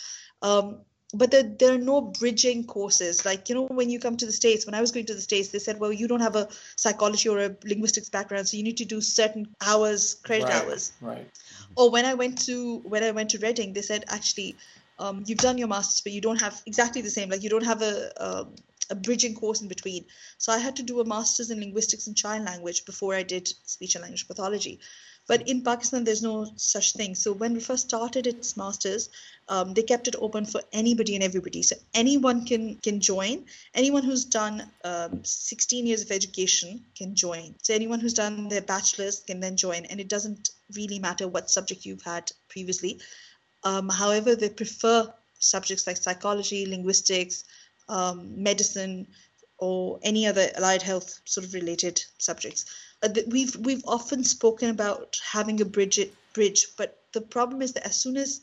[SPEAKER 10] But there are no bridging courses. Like, when you come to the States, when I was going to the States, they said, well, you don't have a psychology or a linguistics background, so you need to do certain hours, credit hours.
[SPEAKER 6] Right.
[SPEAKER 10] Or when I went to Reading, they said, actually, you've done your master's, but you don't have exactly the same. Like, you don't have a bridging course in between. So I had to do a master's in linguistics and child language before I did speech and language pathology. But in Pakistan, there's no such thing. So when we first started its masters, they kept it open for anybody and everybody. So anyone can join. Anyone who's done 16 years of education can join. So anyone who's done their bachelor's can then join. And it doesn't really matter what subject you've had previously. However, they prefer subjects like psychology, linguistics, medicine, or any other allied health sort of related subjects. We've often spoken about having a bridge, but the problem is that as soon as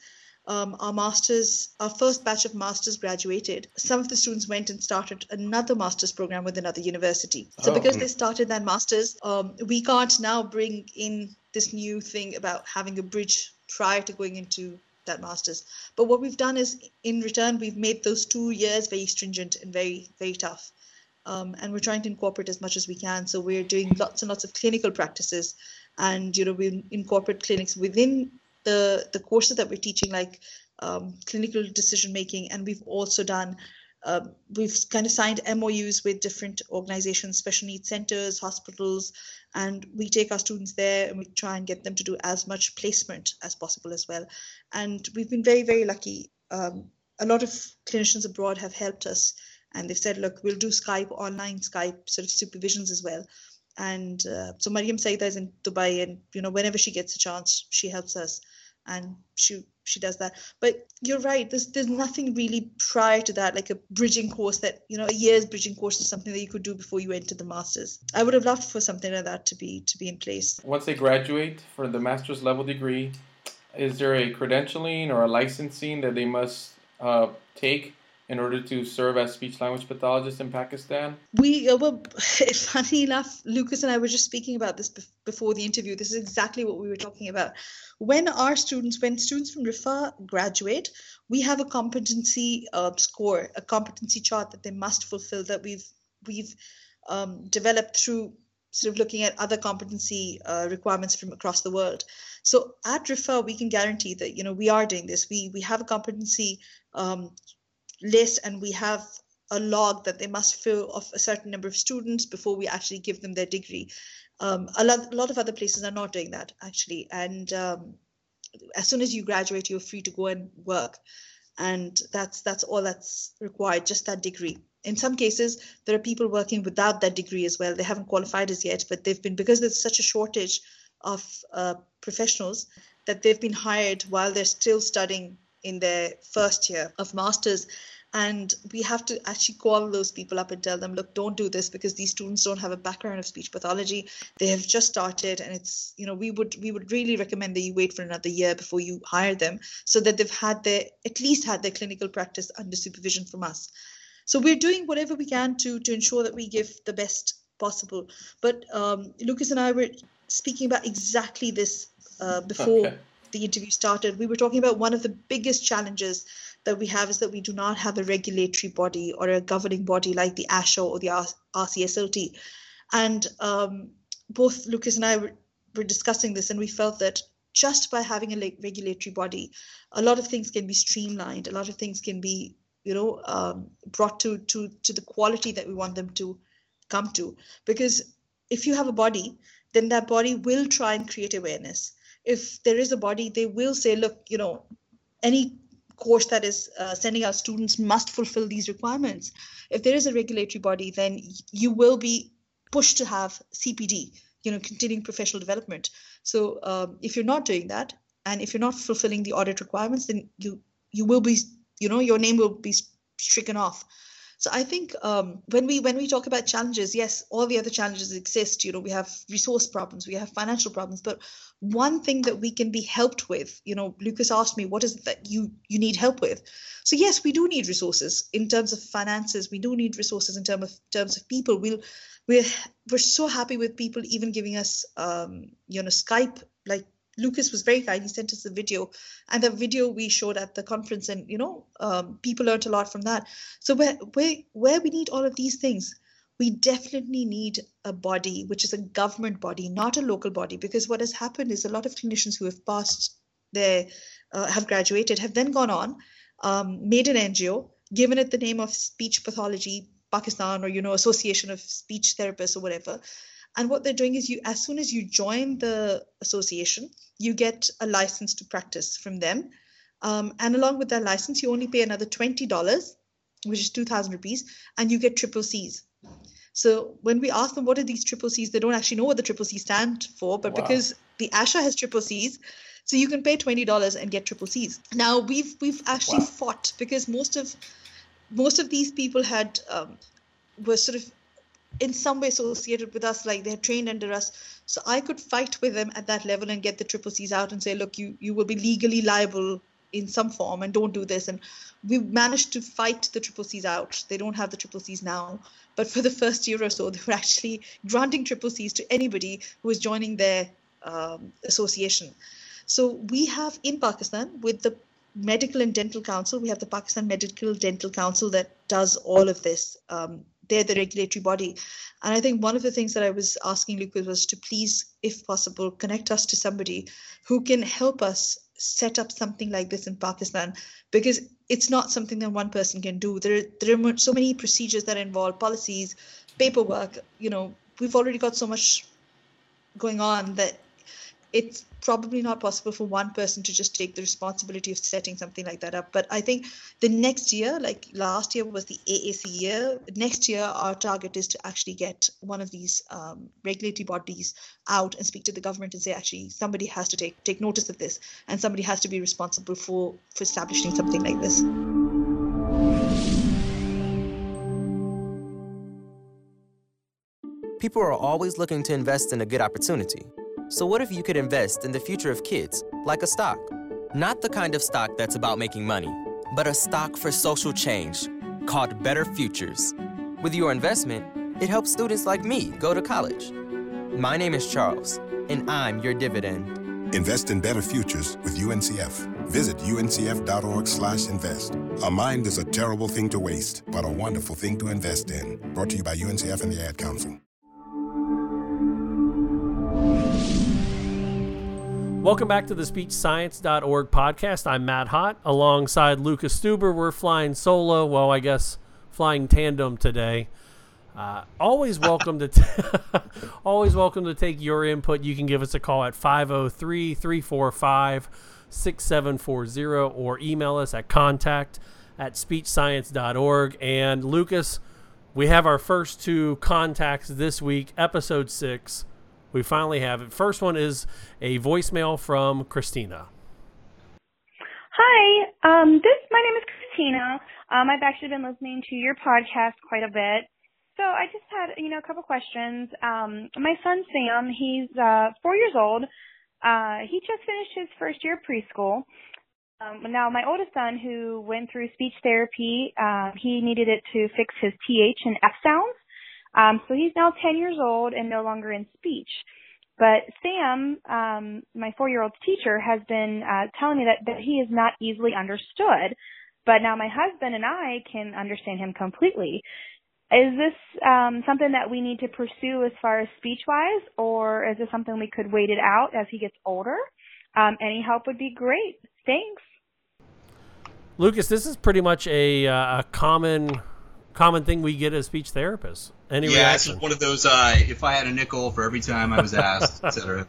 [SPEAKER 10] our first batch of masters graduated, some of the students went and started another master's program with another university. So because they started that master's, we can't now bring in this new thing about having a bridge prior to going into that master's. But what we've done is, in return, we've made those 2 years very stringent and very, very tough. And we're trying to incorporate as much as we can. So we're doing lots and lots of clinical practices, and we incorporate clinics within the courses that we're teaching, like clinical decision making. And we've also done we've kind of signed MOUs with different organizations, special needs centers, hospitals, and we take our students there and we try and get them to do as much placement as possible as well. And we've been very, very lucky. A lot of clinicians abroad have helped us, and they've said, look, we'll do online Skype sort of supervisions as well. And so Mariam Saida is in Dubai, and whenever she gets a chance, she helps us, and she does that. But you're right, there's nothing really prior to that, like a bridging course that, a year's bridging course is something that you could do before you enter the masters. I would have loved for something like that to be in place.
[SPEAKER 6] Once they graduate for the master's level degree, is there a credentialing or a licensing that they must take in order to serve as speech-language pathologists in Pakistan?
[SPEAKER 10] Funny enough, Lucas and I were just speaking about this before the interview. This is exactly what we were talking about. When students from Rifa graduate, we have a competency score, a competency chart that they must fulfill, that we've developed through sort of looking at other competency requirements from across the world. So at Rifa, we can guarantee that we are doing this. We have a competency list, and we have a log that they must fill of a certain number of students before we actually give them their degree. A lot of other places are not doing that, actually. And as soon as you graduate, you're free to go and work. And that's all that's required, just that degree. In some cases, there are people working without that degree as well. They haven't qualified as yet, but they've been, because there's such a shortage of professionals, that they've been hired while they're still studying in their first year of masters. And we have to actually call those people up and tell them, look, don't do this, because these students don't have a background of speech pathology. They have just started, and it's, we would really recommend that you wait for another year before you hire them, so that they've at least had their clinical practice under supervision from us. So we're doing whatever we can to ensure that we give the best possible. But Lucas and I were speaking about exactly this before the interview started. We were talking about one of the biggest challenges that we have is that we do not have a regulatory body or a governing body like the ASHA or the RCSLT. And both Lucas and I were discussing this, and we felt that just by having a regulatory body, a lot of things can be streamlined, a lot of things can be brought to the quality that we want them to come to. Because if you have a body, then that body will try and create awareness. If there is a body, they will say, look, any course that is sending out students must fulfill these requirements. If there is a regulatory body, then you will be pushed to have CPD, continuing professional development. So if you're not doing that, and if you're not fulfilling the audit requirements, then you will be, your name will be stricken off. So I think when we talk about challenges, yes, all the other challenges exist. We have resource problems, we have financial problems, but one thing that we can be helped with, Lucas asked me, what is it that you need help with? So yes, we do need resources in terms of finances. We do need resources in terms of people. We're so happy with people even giving us, Skype. Like Lucas was very kind. He sent us a video, and the video we showed at the conference, and people learned a lot from that. So where we need all of these things, we definitely need a body, which is a government body, not a local body, because what has happened is a lot of clinicians who have passed have graduated, have then gone on, made an NGO, given it the name of Speech Pathology Pakistan, or Association of Speech Therapists or whatever. And what they're doing is, as soon as you join the association, you get a license to practice from them. And along with that license, you only pay another $20, which is 2,000 rupees, and you get triple Cs. So when we ask them what are these triple Cs, they don't actually know what the triple C stand for, but because the ASHA has triple Cs, so you can pay $20 and get triple Cs. Now we've actually fought, because most of these people were sort of in some way associated with us, like they're trained under us. So I could fight with them at that level and get the triple Cs out and say, look, you will be legally liable in some form, and don't do this. And we managed to fight the triple Cs out. They don't have the triple Cs now, but for the first year or so, they were actually granting triple Cs to anybody who was joining their association. So we have in Pakistan, with the Medical and Dental Council, we have the Pakistan Medical Dental Council that does all of this. They're the regulatory body. And I think one of the things that I was asking Lucas was to please, if possible, connect us to somebody who can help us set up something like this in Pakistan, because it's not something that one person can do. There are so many procedures that involve policies, paperwork. We've already got so much going on that it's probably not possible for one person to just take the responsibility of setting something like that up. But I think the next year, like last year was the AAC year, next year our target is to actually get one of these regulatory bodies out and speak to the government and say, actually, somebody has to take notice of this, and somebody has to be responsible for establishing something like this.
[SPEAKER 11] People are always looking to invest in a good opportunity. So what if you could invest in the future of kids, like a stock? Not the kind of stock that's about making money, but a stock for social change, called Better Futures. With your investment, it helps students like me go to college. My name is Charles, and I'm your dividend.
[SPEAKER 12] Invest in better futures with UNCF. Visit uncf.org/invest. A mind is a terrible thing to waste, but a wonderful thing to invest in. Brought to you by UNCF and the Ad Council.
[SPEAKER 5] Welcome back to the SpeechScience.org podcast. I'm Matt Hott. Alongside Lucas Stuber, we're flying solo. Well, I guess flying tandem today. Always welcome to take your input. You can give us a call at 503-345-6740 or email us at contact@speechscience.org. And Lucas, we have our first 2 contacts this week, episode 6. We finally have it. First one is a voicemail from Christina.
[SPEAKER 13] Hi, my name is Christina. I've actually been listening to your podcast quite a bit. So I just had, a couple questions. My son, Sam, he's 4 years old. He just finished his first year of preschool. Now, my oldest son, who went through speech therapy, he needed it to fix his TH and F sounds. So he's now 10 years old and no longer in speech. But Sam, my 4-year-old's teacher, has been telling me that he is not easily understood. But now my husband and I can understand him completely. Is this something that we need to pursue as far as speech-wise, or is this something we could wait it out as he gets older? Any help would be great. Thanks.
[SPEAKER 5] Lucas, this is pretty much a common thing we get as speech therapists. Any reaction?
[SPEAKER 2] It's one of those, if I had a nickel for every time I was asked, etc.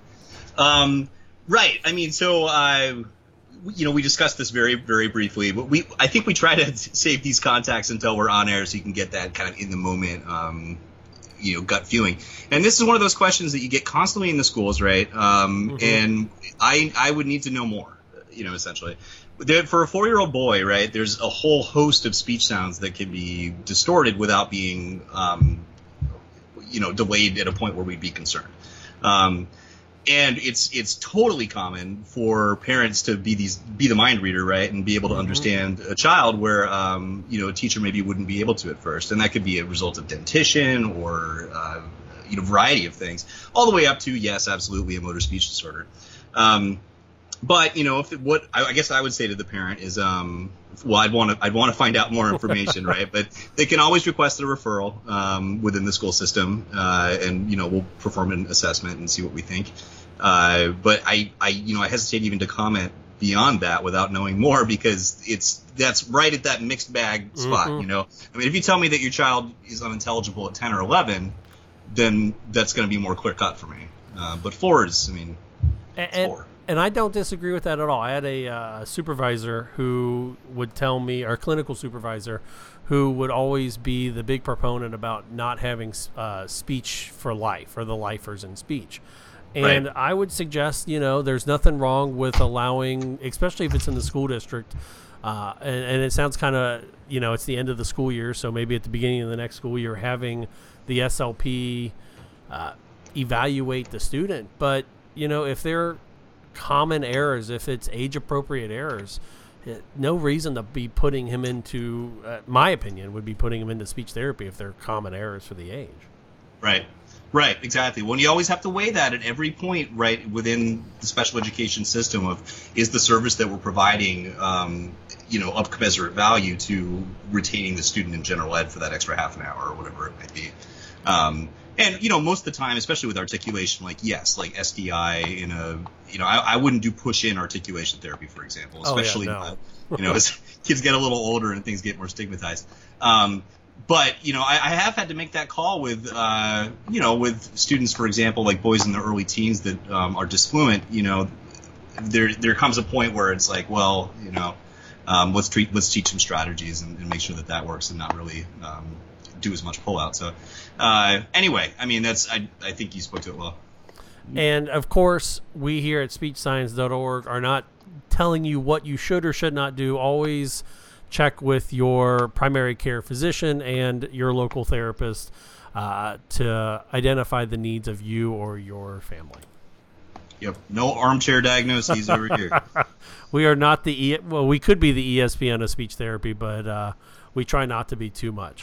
[SPEAKER 2] Right. I mean, so, we discussed this very, very briefly, but I think we try to save these contacts until we're on air so you can get that kind of in the moment, gut feeling. And this is one of those questions that you get constantly in the schools, right? And I would need to know more, essentially. For a 4-year-old boy, right, there's a whole host of speech sounds that can be distorted without being, delayed at a point where we'd be concerned. And it's totally common for parents to be the mind reader, right, and be able to understand a child where a teacher maybe wouldn't be able to at first, and that could be a result of dentition or variety of things, all the way up to yes, absolutely a motor speech disorder. But what I guess I would say to the parent is, I'd want to find out more information, right? But they can always request a referral within the school system, and we'll perform an assessment and see what we think. But I hesitate even to comment beyond that without knowing more, because that's right at that mixed bag spot. I mean, if you tell me that your child is unintelligible at 10 or 11, then that's going to be more clear cut for me. But 4 is, four.
[SPEAKER 5] And I don't disagree with that at all. I had a supervisor who would tell me, our clinical supervisor, who would always be the big proponent about not having speech for life, or the lifers in speech. And right. I would suggest, there's nothing wrong with allowing, especially if it's in the school district, and it sounds kind of, it's the end of the school year, so maybe at the beginning of the next school year, having the SLP evaluate the student. But, if they're common errors, if it's age-appropriate errors, no reason to be putting him into, my opinion, would be putting him into speech therapy if they're common errors for the age.
[SPEAKER 2] Right, exactly. Well, you always have to weigh that at every point, right, within the special education system of, is the service that we're providing, of commensurate value to retaining the student in general ed for that extra half an hour or whatever it might be. And, most of the time, especially with articulation, like SDI I wouldn't do push-in articulation therapy, for example, especially, as kids get a little older and things get more stigmatized. But, I have had to make that call with, with students, for example, like boys in their early teens that are disfluent. There comes a point where it's like, well, let's teach them strategies and make sure that works and not really do as much pullout. So anyway, I think you spoke to it well.
[SPEAKER 5] And of course, we here at SpeechScience.org are not telling you what you should or should not do. Always check with your primary care physician and your local therapist to identify the needs of you or your family.
[SPEAKER 2] Yep. No armchair diagnoses over here.
[SPEAKER 5] We are not we could be the ESPN of speech therapy, but we try not to be too much.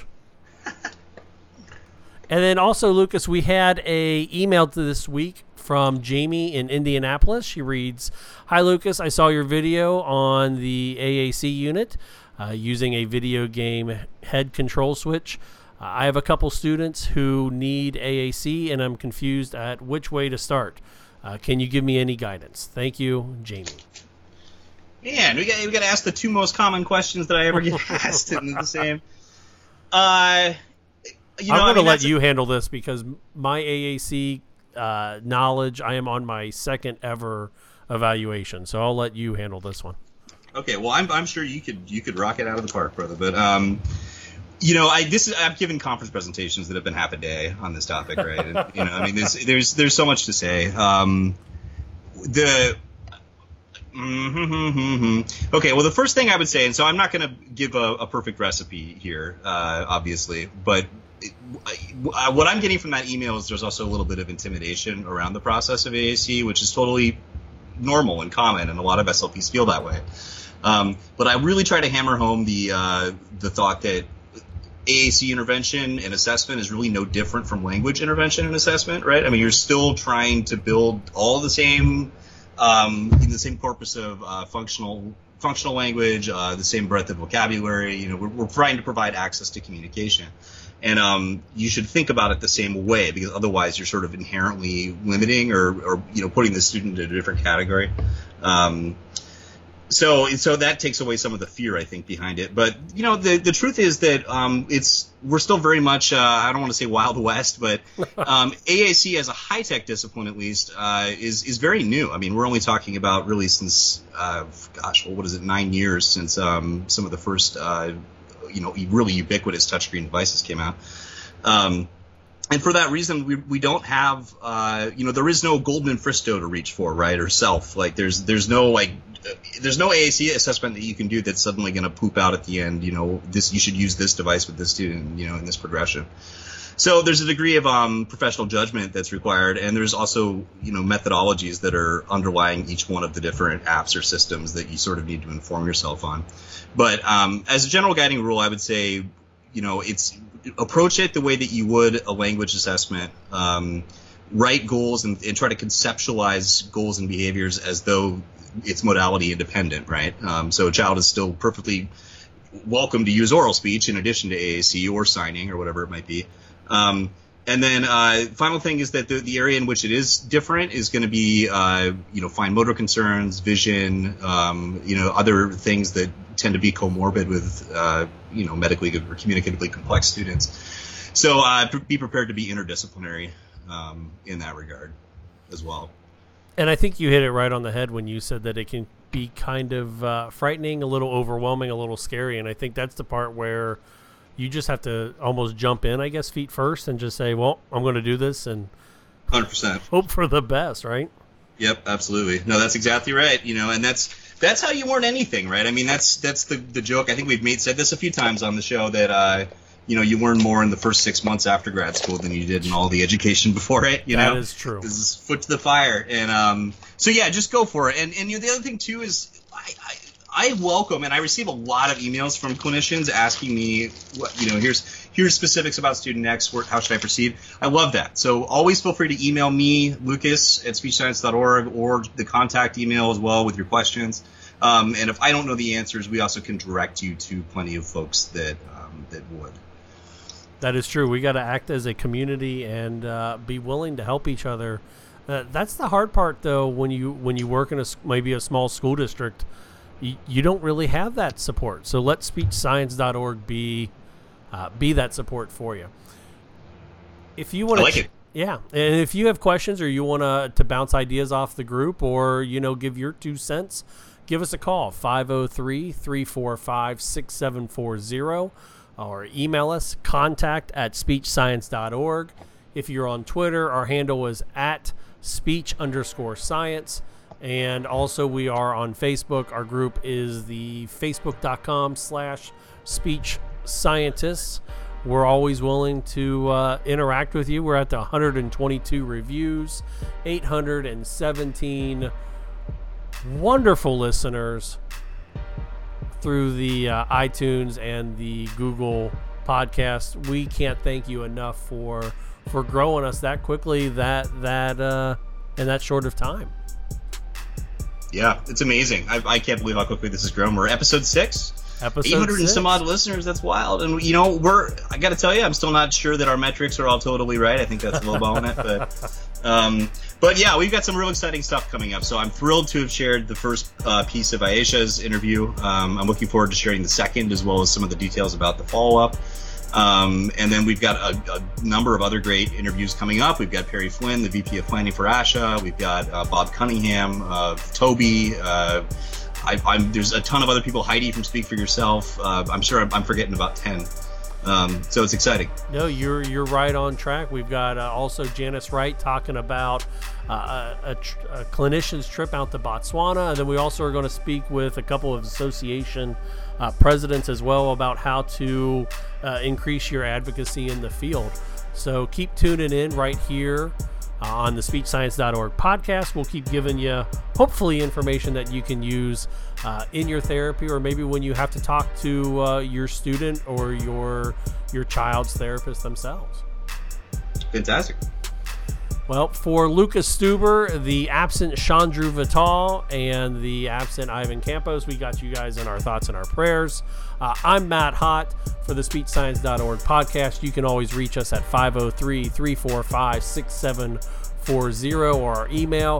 [SPEAKER 5] And then also, Lucas, we had a email to this week from Jamie in Indianapolis. She reads, "Hi, Lucas. I saw your video on the AAC unit using a video game head control switch. I have a couple students who need AAC, and I'm confused at which way to start. Can you give me any guidance? Thank you, Jamie."
[SPEAKER 2] Man, we got to ask the 2 most common questions that I ever get asked in the same.
[SPEAKER 5] I'm going to let you handle this because my AAC knowledge, I am on my second ever evaluation, so I'll let you handle this one.
[SPEAKER 2] Okay, well, I'm sure you could rock it out of the park, brother. But I've given conference presentations that have been half a day on this topic, right? And, I mean, there's so much to say. Okay, well, the first thing I would say, and so I'm not going to give a perfect recipe here, obviously, but what I'm getting from that email is there's also a little bit of intimidation around the process of AAC, which is totally normal and common, and a lot of SLPs feel that way. But I really try to hammer home the thought that AAC intervention and assessment is really no different from language intervention and assessment, right? I mean, you're still trying to build all the same in the same corpus of functional language, the same breadth of vocabulary. We're trying to provide access to communication. And you should think about it the same way, because otherwise you're sort of inherently limiting or putting the student in a different category. So that takes away some of the fear, I think, behind it. But the truth is that we're still very much I don't want to say Wild West, but AAC as a high tech discipline at least is very new. I mean, we're only talking about really since 9 years since some of the first really ubiquitous touchscreen devices came out. And for that reason, we don't have, there is no golden Fristo to reach for, right? Or self. Like there's no AAC assessment that you can do that's suddenly going to poop out at the end. You should use this device with this student, in this progression. So there's a degree of professional judgment that's required, and there's also methodologies that are underlying each one of the different apps or systems that you sort of need to inform yourself on. But as a general guiding rule, I would say, it's approach it the way that you would a language assessment. Write goals and try to conceptualize goals and behaviors as though it's modality independent, right? So a child is still perfectly welcome to use oral speech in addition to AAC or signing or whatever it might be. And then final thing is that the area in which it is different is going to be fine motor concerns, vision, other things that tend to be comorbid with medically or communicatively complex students. So be prepared to be interdisciplinary in that regard as well.
[SPEAKER 5] And I think you hit it right on the head when you said that it can be kind of frightening, a little overwhelming, a little scary. And I think that's the part where you just have to almost jump in, I guess, feet first and just say, well, I'm going to do this and
[SPEAKER 2] 100%
[SPEAKER 5] hope for the best, right?
[SPEAKER 2] Yep, absolutely. No, that's exactly right. And that's how you learn anything, right? I mean, that's the joke. I think we've said this a few times on the show that you learn more in the first 6 months after grad school than you did in all the education before it.
[SPEAKER 5] That is true.
[SPEAKER 2] This is foot to the fire, and so yeah, just go for it. And the other thing too is I welcome, and I receive a lot of emails from clinicians asking me, here's specifics about student X. How should I proceed? I love that. So always feel free to email me, Lucas@speechscience.org, or the contact email as well with your questions. And if I don't know the answers, we also can direct you to plenty of folks that would.
[SPEAKER 5] That is true. We got to act as a community and be willing to help each other. That's the hard part, though, when you work in maybe a small school district. You don't really have that support. So let SpeechScience.org be that support for you. If you want to,
[SPEAKER 2] like it.
[SPEAKER 5] Yeah, and if you have questions or you want to bounce ideas off the group or give your 2 cents, give us a call 503-345-6740 or email us contact@speechscience.org. If you're on Twitter, our handle is @speech_science. And also we are on Facebook. Our group is the facebook.com/speech scientists. We're always willing to interact with you. We're at the 122 reviews, 817 wonderful listeners through the iTunes and the Google podcast. We can't thank you enough for growing us that quickly in that short of time.
[SPEAKER 2] Yeah, it's amazing. I can't believe how quickly this has grown. We're episode 6. 800 and some odd listeners. That's wild. And I got to tell you, I'm still not sure that our metrics are all totally right. I think that's a little ball in it, but yeah, we've got some real exciting stuff coming up. So I'm thrilled to have shared the first piece of Aisha's interview. I'm looking forward to sharing the second, as well as some of the details about the follow-up. And then we've got a number of other great interviews coming up. We've got Perry Flynn, the VP of Planning for ASHA. We've got Bob Cunningham, Toby. There's a ton of other people. Heidi from Speak for Yourself. I'm sure I'm forgetting about 10. So it's exciting.
[SPEAKER 5] No, you're right on track. We've got also Janice Wright talking about a clinician's trip out to Botswana. And then we also are going to speak with a couple of association presidents as well about how to increase your advocacy in the field. So keep tuning in right here on the SpeechScience.org podcast. We'll keep giving you, hopefully, information that you can use in your therapy, or maybe when you have to talk to your student or your child's therapist themselves.
[SPEAKER 2] Fantastic.
[SPEAKER 5] Well, for Lucas Stuber, the absent Chandru Vital, and the absent Ivan Campos, we got you guys in our thoughts and our prayers. I'm Matt Hott for the SpeechScience.org podcast. You can always reach us at 503-345-6740 or our email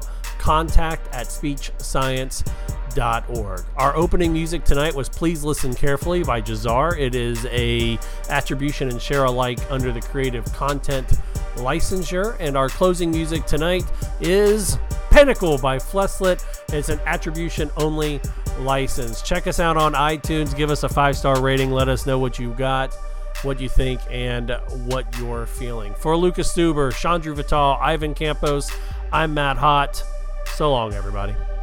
[SPEAKER 5] contact@speechscience.org. Our opening music tonight was Please Listen Carefully by Jazar. It is a attribution and share alike under the Creative Content licensure. And our closing music tonight is Pinnacle by Fleslet. It's an attribution only license. Check us out on iTunes. Give us a 5-star rating. Let us know what you got, what you think, and what you're feeling. For Lucas Stuber, Chandru Vital, Ivan Campos, I'm Matt Hott. So long, everybody.